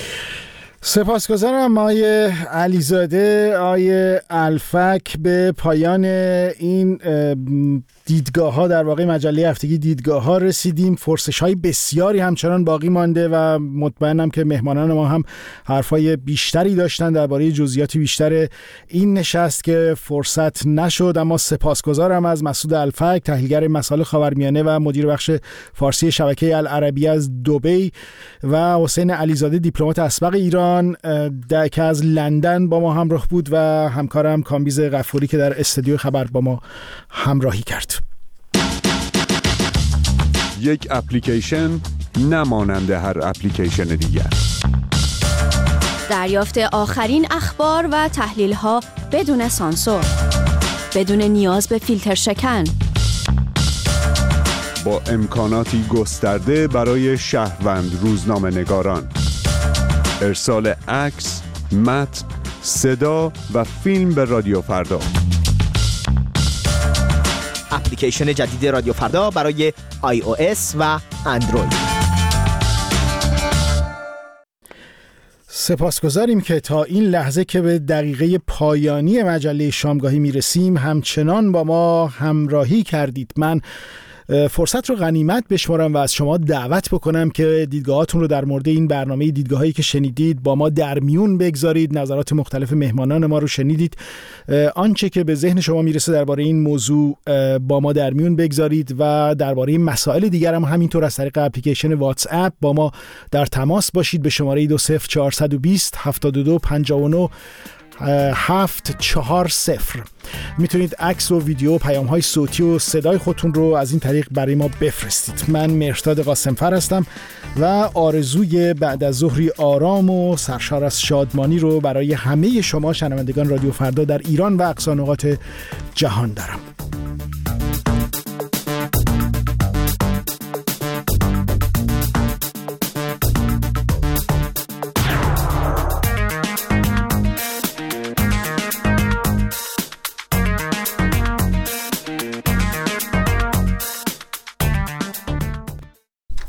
Speaker 1: سپاسگزارم آقای علیزاده. آقای الفک، به پایان این دیدگاه ها، در واقع مجله هفتگی دیدگاه ها رسیدیم. فرصش های بسیاری همچنان باقی مانده و مطمئنم که مهمانان ما هم حرفای بیشتری داشتن درباره جزئیات بیشتر این نشست که فرصت نشد. اما سپاسگزارم از مسعود الفک، تحلیلگر مسائل خاورمیانه و مدیر بخش فارسی شبکه العربی از دبی، و حسین علیزاده، دیپلمات اسبق ایران که از لندن با ما همراه بود، و همکارم کامبیز غفوری که در استودیو خبر با ما همراهی کرد.
Speaker 6: یک اپلیکیشن نمانند هر اپلیکیشن دیگر.
Speaker 9: دریافت آخرین اخبار و تحلیل‌ها بدون سانسور، بدون نیاز به فیلتر شکن،
Speaker 6: با امکاناتی گسترده برای شهروند روزنامه‌نگاران. ارسال عکس، متن، صدا و فیلم به رادیو فردا.
Speaker 23: اپلیکیشن جدید رادیو فردا برای آی او اس و اندروید.
Speaker 1: سپاسگزاریم که تا این لحظه که به دقیقه پایانی مجله شامگاهی میرسیم همچنان با ما همراهی کردید. من فرصت رو غنیمت بشمارم و از شما دعوت بکنم که دیدگاهاتون رو در مورد این برنامه، دیدگاهایی که شنیدید، با ما در میون بگذارید. نظرات مختلف مهمانان ما رو شنیدید، آنچه که به ذهن شما میرسه درباره این موضوع با ما در میون بگذارید و درباره مسائل دیگر هم همینطور از طریق اپلیکیشن واتس اپ با ما در تماس باشید به شماره دو صفر چهارصد و بیست هفتاد و دو پنجاه و نه هفت چهار صفر. میتونید عکس و ویدیو، پیام های صوتی و صدای خودتون رو از این طریق برای ما بفرستید. من مهرداد قاسمفر هستم و آرزوی بعد از ظهری آرام و سرشار از شادمانی رو برای همه شما شنوندگان رادیو فردا در ایران و اقصا نقاط جهان دارم.